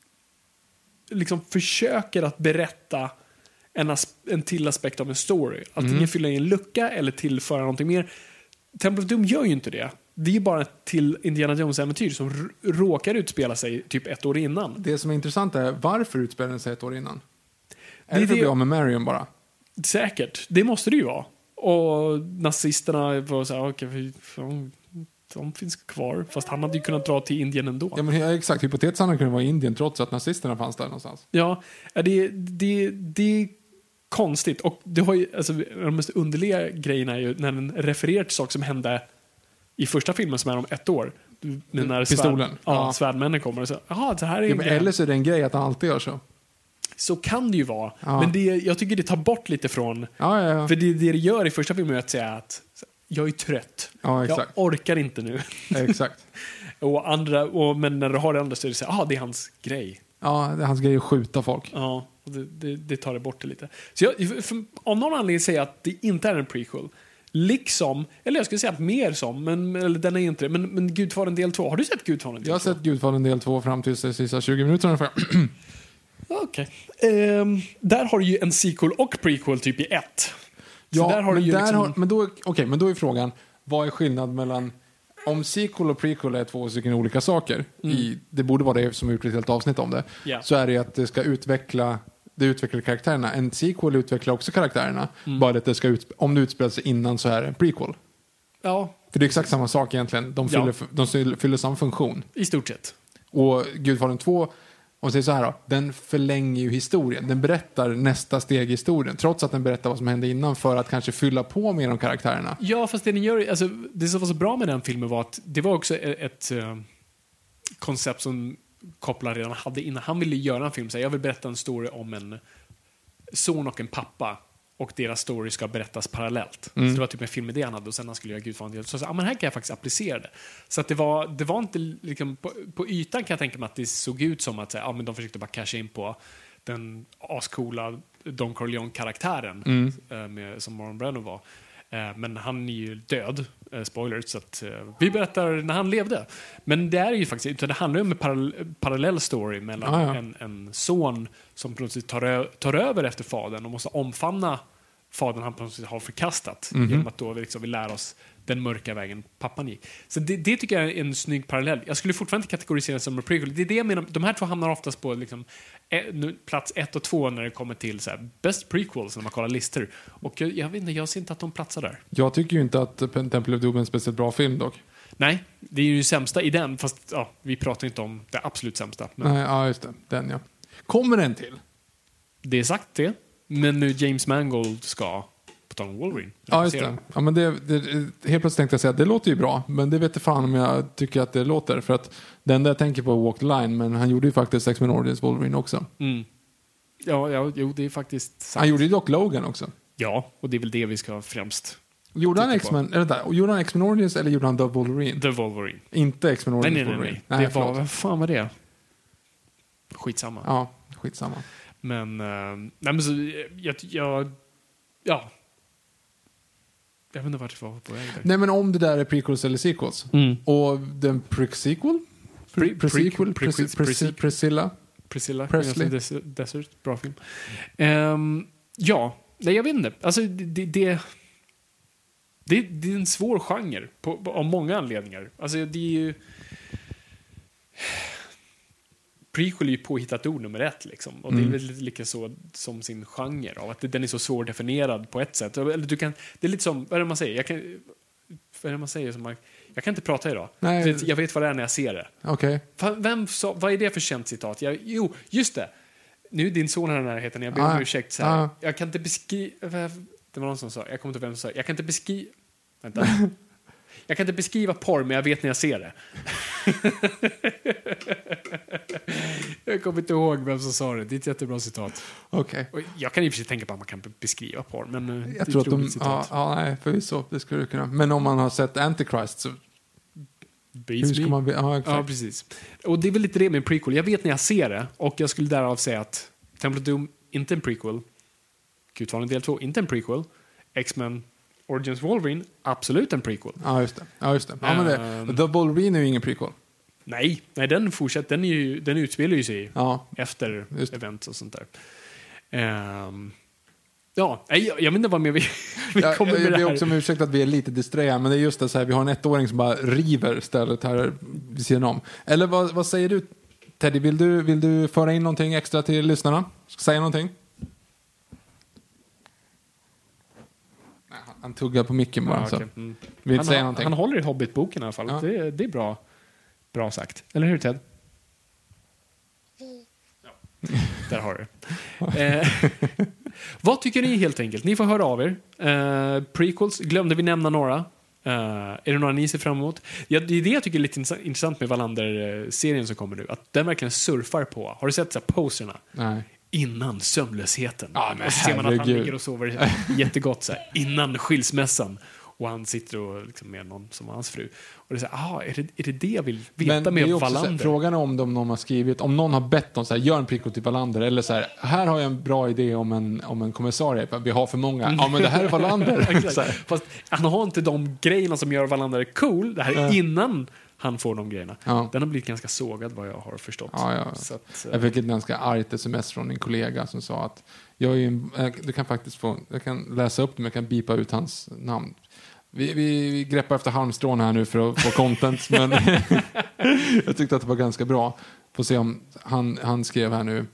Speaker 5: liksom försöker att berätta en, as- en till aspekt av en story. Antingen
Speaker 4: Mm.
Speaker 5: fylla i en lucka eller tillföra någonting mer. Temple of Doom gör ju inte det. Det är bara ett till Indiana Jones-äventyr som r- råkar utspela sig typ ett år innan.
Speaker 4: Det som är intressant är varför utspelar den sig ett år innan? Är
Speaker 5: Det
Speaker 4: det
Speaker 5: är
Speaker 4: för att
Speaker 5: det-
Speaker 4: bli av med Marion bara?
Speaker 5: Säkert. Det måste det ju vara. Och nazisterna var så här, okej, vi- de, de finns kvar. Fast han hade ju kunnat dra till Indien ändå.
Speaker 4: Ja, men exakt. Hypotetiskt hade han kunnat vara i Indien trots att nazisterna fanns där någonstans.
Speaker 5: Ja, det, det, det är konstigt. Och det har ju, alltså, de mest underliga grejerna är ju när den refererar till saker som hände i första filmen som är om ett år. Men när
Speaker 4: Pistolen.
Speaker 5: Svärd, ja,
Speaker 4: Ja.
Speaker 5: svärdmännen kommer och så, jaha, det här är
Speaker 4: Ja,
Speaker 5: en
Speaker 4: men
Speaker 5: grej.
Speaker 4: eller så är det en grej att han alltid gör så.
Speaker 5: Så kan det ju vara.
Speaker 4: Ja.
Speaker 5: Men det, jag tycker det tar bort lite från...
Speaker 4: Ja, ja, ja.
Speaker 5: För det, det det gör i första filmen är att säga att jag är trött.
Speaker 4: Ja,
Speaker 5: Jag
Speaker 4: exakt.
Speaker 5: orkar inte nu.
Speaker 4: Exakt.
Speaker 5: och andra, och, men när du har det andra så är det så här, ah, det är hans grej.
Speaker 4: Ja, det är hans grej att skjuta folk.
Speaker 5: Ja, och det, det, det tar det bort det lite. Så jag, för, av någon anledning säger jag att det inte är en prequel. Liksom, eller jag skulle säga att mer som, men eller den är inte det. Men, men Gudfadern del två. Har du sett Gudfadern del två?
Speaker 4: Jag har sett Gudfadern del två fram till de sista tjugo minuterna ungefär.
Speaker 5: Okej. Ehm, där har du ju en sequel och prequel typ i ett. Så
Speaker 4: Ja,
Speaker 5: där har
Speaker 4: men,
Speaker 5: du ju
Speaker 4: där
Speaker 5: liksom...
Speaker 4: har, men, då, okay, men då är frågan, vad är skillnad mellan... Om sequel och prequel är två stycken olika saker, i, det borde vara det som har gjort ett helt avsnitt om det,
Speaker 5: Ja.
Speaker 4: så är det att det ska utveckla det utvecklar karaktärerna. En sequel utvecklar också karaktärerna, bara att det ska ut, om det utspelar sig innan så är det en prequel.
Speaker 5: Ja,
Speaker 4: För det är exakt samma sak egentligen, de fyller,
Speaker 5: Ja.
Speaker 4: de fyller, fyller samma funktion.
Speaker 5: i stort sett.
Speaker 4: Och Gudfadern två, om vi säger så här då, den förlänger ju historien. Den berättar nästa steg i historien, trots att den berättar vad som hände innan för att kanske fylla på med de karaktärerna.
Speaker 5: Ja, fast det ni gör, alltså, det som var så bra med den filmen var att det var också ett, ett uh, koncept som Coppola redan hade innan. Han ville göra en film, så här, jag vill berätta en story om en son och en pappa och deras story ska berättas parallellt.
Speaker 4: Mm.
Speaker 5: Så det var typ en filmidé han hade och sen han skulle göra Gudfadern. Så, så ah, men här kan jag faktiskt applicera det. Så att det var, det var inte liksom, på, på ytan kan jag tänka mig att det såg ut som att så här, ah, men de försökte bara casha in på den ascoola Don Corleone-karaktären
Speaker 4: Mm.
Speaker 5: eh, med, som Marlon Brando var. Eh, men han är ju död, eh, spoilers, så att eh, vi berättar när han levde. Men det är ju faktiskt, utan det handlar ju om en parallell, parallell story mellan
Speaker 4: Ah, ja.
Speaker 5: en, en son som plötsligt tar, ö- tar över efter fadern och måste omfamna fadern han plötsligt har förkastat.
Speaker 4: Mhm.
Speaker 5: Genom att då liksom vi lär oss den mörka vägen pappan gick. Så det, det tycker jag är en snygg parallell. Jag skulle fortfarande inte kategorisera det som en prequel. Det är det jag menar. De här två hamnar oftast på liksom, eh, nu, plats ett och två när det kommer till så här, best prequels när man kollar listor. Och jag, jag vet inte, jag ser inte att de platsar där.
Speaker 4: Jag tycker ju inte att Temple of Doom är en speciellt bra film dock.
Speaker 5: Nej, det är ju sämsta i den, fast ja, vi pratar inte om det absolut sämsta. Men
Speaker 4: Nej, ja just det, den ja. Kommer den till?
Speaker 5: det är sagt det. Men nu James Mangold ska på tal om Wolverine.
Speaker 4: Ja, just det. Ja, men det, det. Helt plötsligt tänkte jag säga att det låter ju bra, men det vet jag fan om jag tycker att det låter. För att det enda jag tänker på är Walk the Line, men han gjorde ju faktiskt X-Men Origins Wolverine också.
Speaker 5: Mm. Ja, ja, jo, det är faktiskt sant.
Speaker 4: Han gjorde ju dock Logan också.
Speaker 5: Ja, och det är väl det vi ska främst.
Speaker 4: Gjorde han
Speaker 5: Titta på.
Speaker 4: X-Men, eller där, gjorde han X-Men Origins eller gjorde han The Wolverine?
Speaker 5: The Wolverine.
Speaker 4: Inte X-Men
Speaker 5: Nej,
Speaker 4: Origins
Speaker 5: nej, nej.
Speaker 4: Wolverine.
Speaker 5: nej. Det var,
Speaker 4: förlåt.
Speaker 5: vad fan var det? Skitsamma.
Speaker 4: Ja, skitsamma.
Speaker 5: Men, uh, nej men så, jag, jag, ja. Jag vet inte vart det var på väg där.
Speaker 4: Nej, men om det där är prequels eller sequels.
Speaker 5: Mm.
Speaker 4: Och den pre-sequel?
Speaker 5: Pre-
Speaker 4: Pre-sequel?
Speaker 5: pre- pre-
Speaker 4: Pre-
Speaker 5: pre-
Speaker 4: Pre- Priscilla?
Speaker 5: Priscilla,
Speaker 4: Presley.
Speaker 5: Des- Desert, bra film. Ehm, ja, nej jag vet inte. Alltså det, det, det, det, det är en svår genre på, på, av många anledningar. Alltså det är ju... Prequel är ju påhittat ord nummer ett liksom. Och
Speaker 4: Mm.
Speaker 5: det är väl lite lika så som sin genre av att den är så svårdefinierad på ett sätt. Eller du kan, det är lite som, vad är det man säger? Jag kan, vad är det man säger som man, jag kan inte prata idag.
Speaker 4: Nej.
Speaker 5: För jag vet vad det är när jag ser det.
Speaker 4: Okej.
Speaker 5: Fan, Vem sa, vad är det för känt citat? Jag, jo, just det. Nu är din son här i närheten. Jag ber om
Speaker 4: Ah,
Speaker 5: ursäkt. Så här.
Speaker 4: ah.
Speaker 5: Jag kan inte beskriva... Det var någon som sa. Jag kommer inte ihåg vem som sa. Jag kan inte beskriva... Vänta. Jag kan inte beskriva porr, men jag vet när jag ser det. Jag kommer inte ihåg vem som sa det. Det är ett jättebra citat.
Speaker 4: Okej.
Speaker 5: Och jag kan i och för sig tänka på att man kan beskriva porr, men eh, det är
Speaker 4: Jag
Speaker 5: ett
Speaker 4: tror att de...
Speaker 5: roligt citat.
Speaker 4: Ja, ja, nej, förvisso. Det skulle du kunna. Men om man har sett Antichrist så
Speaker 5: Beats
Speaker 4: Hur ska
Speaker 5: me.
Speaker 4: man... Ja, exakt.
Speaker 5: Ja, precis. Och det är väl lite det med en prequel. Jag vet när jag ser det, och jag skulle därav säga att Temple of Doom inte en prequel. Gudfadern del två, inte en prequel. X-Men Origins Wolverine, absolut en prequel.
Speaker 4: Ja, just det. Ja, just det. Ja, men det.
Speaker 5: Um,
Speaker 4: The Wolverine är ju ingen prequel.
Speaker 5: Nej, nej den fortsätter. Den, är ju, den utspelar ju sig
Speaker 4: Ja.
Speaker 5: efter
Speaker 4: Just det.
Speaker 5: events och sånt där. Um, ja, nej, jag, jag vet inte vad mer vi, vi
Speaker 4: Ja,
Speaker 5: kommer
Speaker 4: jag
Speaker 5: med det
Speaker 4: ber
Speaker 5: här.
Speaker 4: också om ursäkt att vi är lite distraherade, men det är just det så här, vi har en ettåring som bara river stället här vid sidan om. Eller vad, vad säger du, Teddy? Vill du, vill du föra in någonting extra till lyssnarna? Ska säga någonting? Nej, han- han tuggar på micken bara.
Speaker 5: Ja,
Speaker 4: så.
Speaker 5: okej. Mm.
Speaker 4: Vill inte
Speaker 5: Han,
Speaker 4: säga
Speaker 5: har-
Speaker 4: någonting.
Speaker 5: han håller i Hobbit-boken i alla fall.
Speaker 4: Ja.
Speaker 5: Det, det är bra, bra sagt. Eller hur, Ted? Ja. Där har du det. eh, Vad tycker ni helt enkelt? Ni får höra av er. Eh, prequels, glömde vi nämna några? Eh, är det några ni ser fram emot? Ja, det är det jag tycker är lite intressant- intressant med Wallander-serien som kommer nu. Att den verkligen surfar på. Har du sett så här posterna?
Speaker 4: Nej.
Speaker 5: Innan sömnlösheten.
Speaker 4: Ja, men
Speaker 5: och så ser man att han
Speaker 4: herregud.
Speaker 5: ligger och sover jättegott så här, innan skilsmässan. Och han sitter och liksom med någon som var hans fru. Och det är så här, ah, är det, är det det jag vill veta
Speaker 4: Men det
Speaker 5: med
Speaker 4: är också så här,
Speaker 5: Wallander?
Speaker 4: frågan är om de någon har skrivit, om någon har bett dem så här, gör en prequel till Wallander, eller så här, här har jag en bra idé om en, om en kommissarie, vi har för många. Ja, men det här är Wallander.
Speaker 5: Exakt.
Speaker 4: Så här.
Speaker 5: Fast han har inte de grejerna som gör Wallander cool. Det här är innan han får de grejerna.
Speaker 4: Ja.
Speaker 5: Den har blivit ganska sågad vad jag har förstått.
Speaker 4: Ja, ja.
Speaker 5: Så att, eh,
Speaker 4: Jag fick ett ganska argt sms från en kollega som sa att jag är en, äh, du kan faktiskt få, jag kan läsa upp det, men jag kan bipa ut hans namn. Vi, vi, vi greppar efter halmstrån här nu för att få content, men jag tyckte att det var ganska bra. Får se om han, han skrev här nu.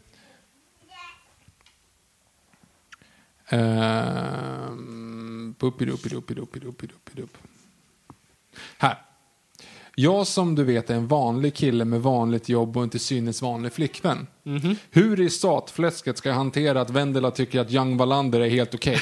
Speaker 4: Ehm, puppiduppiduppiduppiduppidupp. Här. Jag som du vet är en vanlig kille med vanligt jobb och inte synes vanlig flickvän.
Speaker 5: Mhm.
Speaker 4: Hur i satfläsket ska jag hantera att Vendela tycker att Young Wallander är helt okej?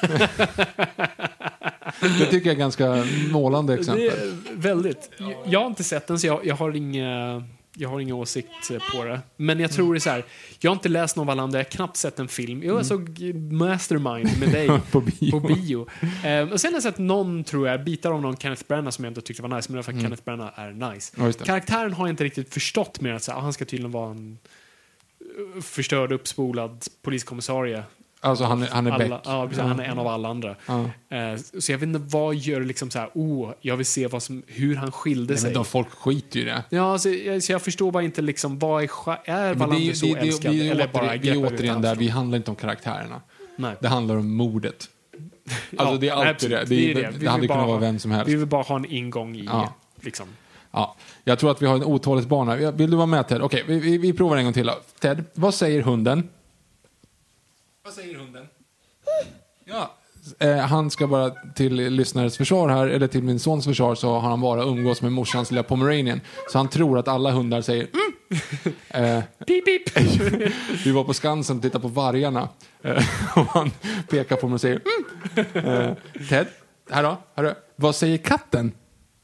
Speaker 4: Det tycker jag är ganska målande exempel.
Speaker 5: Det är väldigt. Jag har inte sett den, så jag, jag har inga... Jag har ingen åsikt på det. Men jag tror det är så här. Jag har inte läst någon Wallander, jag har knappt sett en film. Jag såg Mastermind med dig
Speaker 4: På bio.
Speaker 5: på bio. Eh, och sen har jag sett någon, tror jag, bitar av någon Kenneth Branagh som jag inte tyckte var nice. Men därför mm. Kenneth Branagh är nice.
Speaker 4: Ja, just det.
Speaker 5: Karaktären har jag inte riktigt förstått mer att så här, ah, han ska tydligen vara en uh, förstörd, uppspolad poliskommissarie.
Speaker 4: Alltså han är, han är
Speaker 5: Alla,
Speaker 4: Beck.
Speaker 5: ja, precis, han är en av alla andra.
Speaker 4: Ja.
Speaker 5: Eh, så jag vet inte vad gör liksom så här, oh, jag vill se vad som, hur han skilde
Speaker 4: Nej,
Speaker 5: sig.
Speaker 4: men de folk skiter ju i det.
Speaker 5: Ja, så jag, så jag förstår bara inte liksom, vad är, scha- är
Speaker 4: Men
Speaker 5: Wallander
Speaker 4: det,
Speaker 5: så
Speaker 4: det, det,
Speaker 5: älskad?
Speaker 4: vi, är
Speaker 5: eller
Speaker 4: åter,
Speaker 5: bara
Speaker 4: vi är
Speaker 5: greppar ut
Speaker 4: återigen där,
Speaker 5: halmstrån?
Speaker 4: vi handlar inte om karaktärerna.
Speaker 5: Nej.
Speaker 4: Det handlar om mordet. Alltså
Speaker 5: Ja,
Speaker 4: det är
Speaker 5: nej,
Speaker 4: alltid det.
Speaker 5: absolut.
Speaker 4: Det,
Speaker 5: Det
Speaker 4: det,
Speaker 5: är det. Vi
Speaker 4: det hade
Speaker 5: vill
Speaker 4: kunnat
Speaker 5: bara
Speaker 4: vara
Speaker 5: ha-
Speaker 4: vem som helst.
Speaker 5: Vi vill bara ha en ingång i,
Speaker 4: Ja.
Speaker 5: liksom.
Speaker 4: Ja. Jag tror att vi har en otålighetsbana. Vill du vara med, Ted? Okej, vi, vi, vi provar en gång till då. Ted, vad säger hunden? Vad säger hunden? Ja. Eh, han ska bara till lyssnares försvar här, eller till min sons försvar, så har han bara umgås med morsans lilla pomeranian. Så han tror att alla hundar säger mm. eh,
Speaker 5: Pip, pip.
Speaker 4: Vi var på Skansen och tittade på vargarna. Eh, och han pekar på mig och säger mm. eh, Ted, här då, här då. Vad säger katten?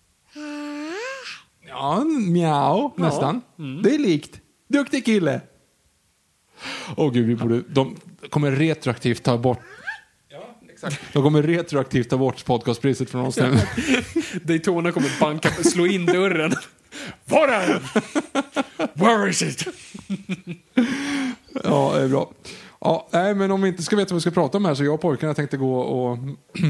Speaker 4: Ja, mjau, nästan.
Speaker 5: Mm.
Speaker 4: Det är likt. Duktig kille. Åh gud, vi borde, de kommer retroaktivt ta bort. Ja, exakt. De kommer retroaktivt ta bort podcastpriset från oss nu.
Speaker 5: Daytona kommer banka, slå in dörren. Var är den? Where is it?
Speaker 4: Ja, det är bra. Ja, nej, men om vi inte ska veta vad vi ska prata om här, så jag och pojkarna tänkte gå och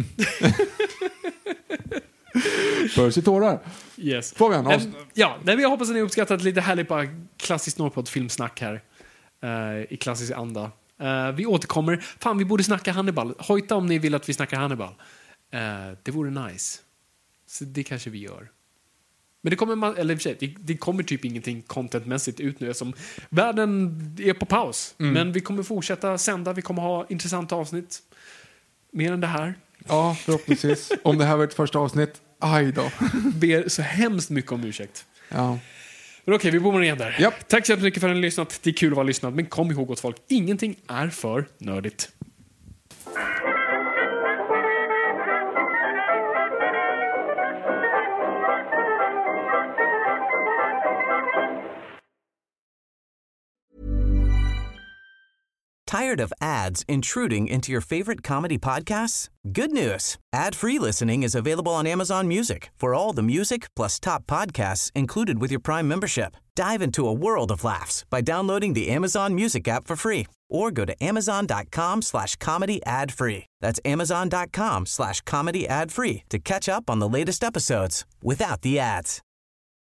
Speaker 4: Börs i tårar.
Speaker 5: Yes.
Speaker 4: Fabian,
Speaker 5: Äm,
Speaker 4: avs-
Speaker 5: ja, nej, men jag hoppas att ni har uppskattat lite härligt bara klassiskt Norrpodd-filmsnack här. Uh, I klassisk anda. Uh, vi återkommer. Fan, vi borde snacka Hannibal. Hojta om ni vill att vi snackar Hannibal. Uh, det vore nice. Så det kanske vi gör. Men det kommer, man, eller i och för sig, det, det kommer typ ingenting contentmässigt ut nu som världen är på paus.
Speaker 4: Mm.
Speaker 5: Men vi kommer fortsätta sända. Vi kommer ha intressanta avsnitt. Mer än det här.
Speaker 4: Ja, förhoppningsvis. Om det här var ett första avsnitt, aj då.
Speaker 5: Ber så hemskt mycket om ursäkt.
Speaker 4: Ja.
Speaker 5: Men okej, vi bommar igen där.
Speaker 4: Japp.
Speaker 5: Tack så mycket för att ni har lyssnat. Det är kul att vara lyssnat. Men kom ihåg åt folk, ingenting är för nördigt.
Speaker 3: Tired of ads intruding into your favorite comedy podcasts? Good news. Ad-free listening is available on Amazon Music for all the music plus top podcasts included with your Prime membership. Dive into a world of laughs by downloading the Amazon Music app for free or go to amazon.com slash comedy ad free. That's amazon.com slash comedy ad free to catch up on the latest episodes without the ads.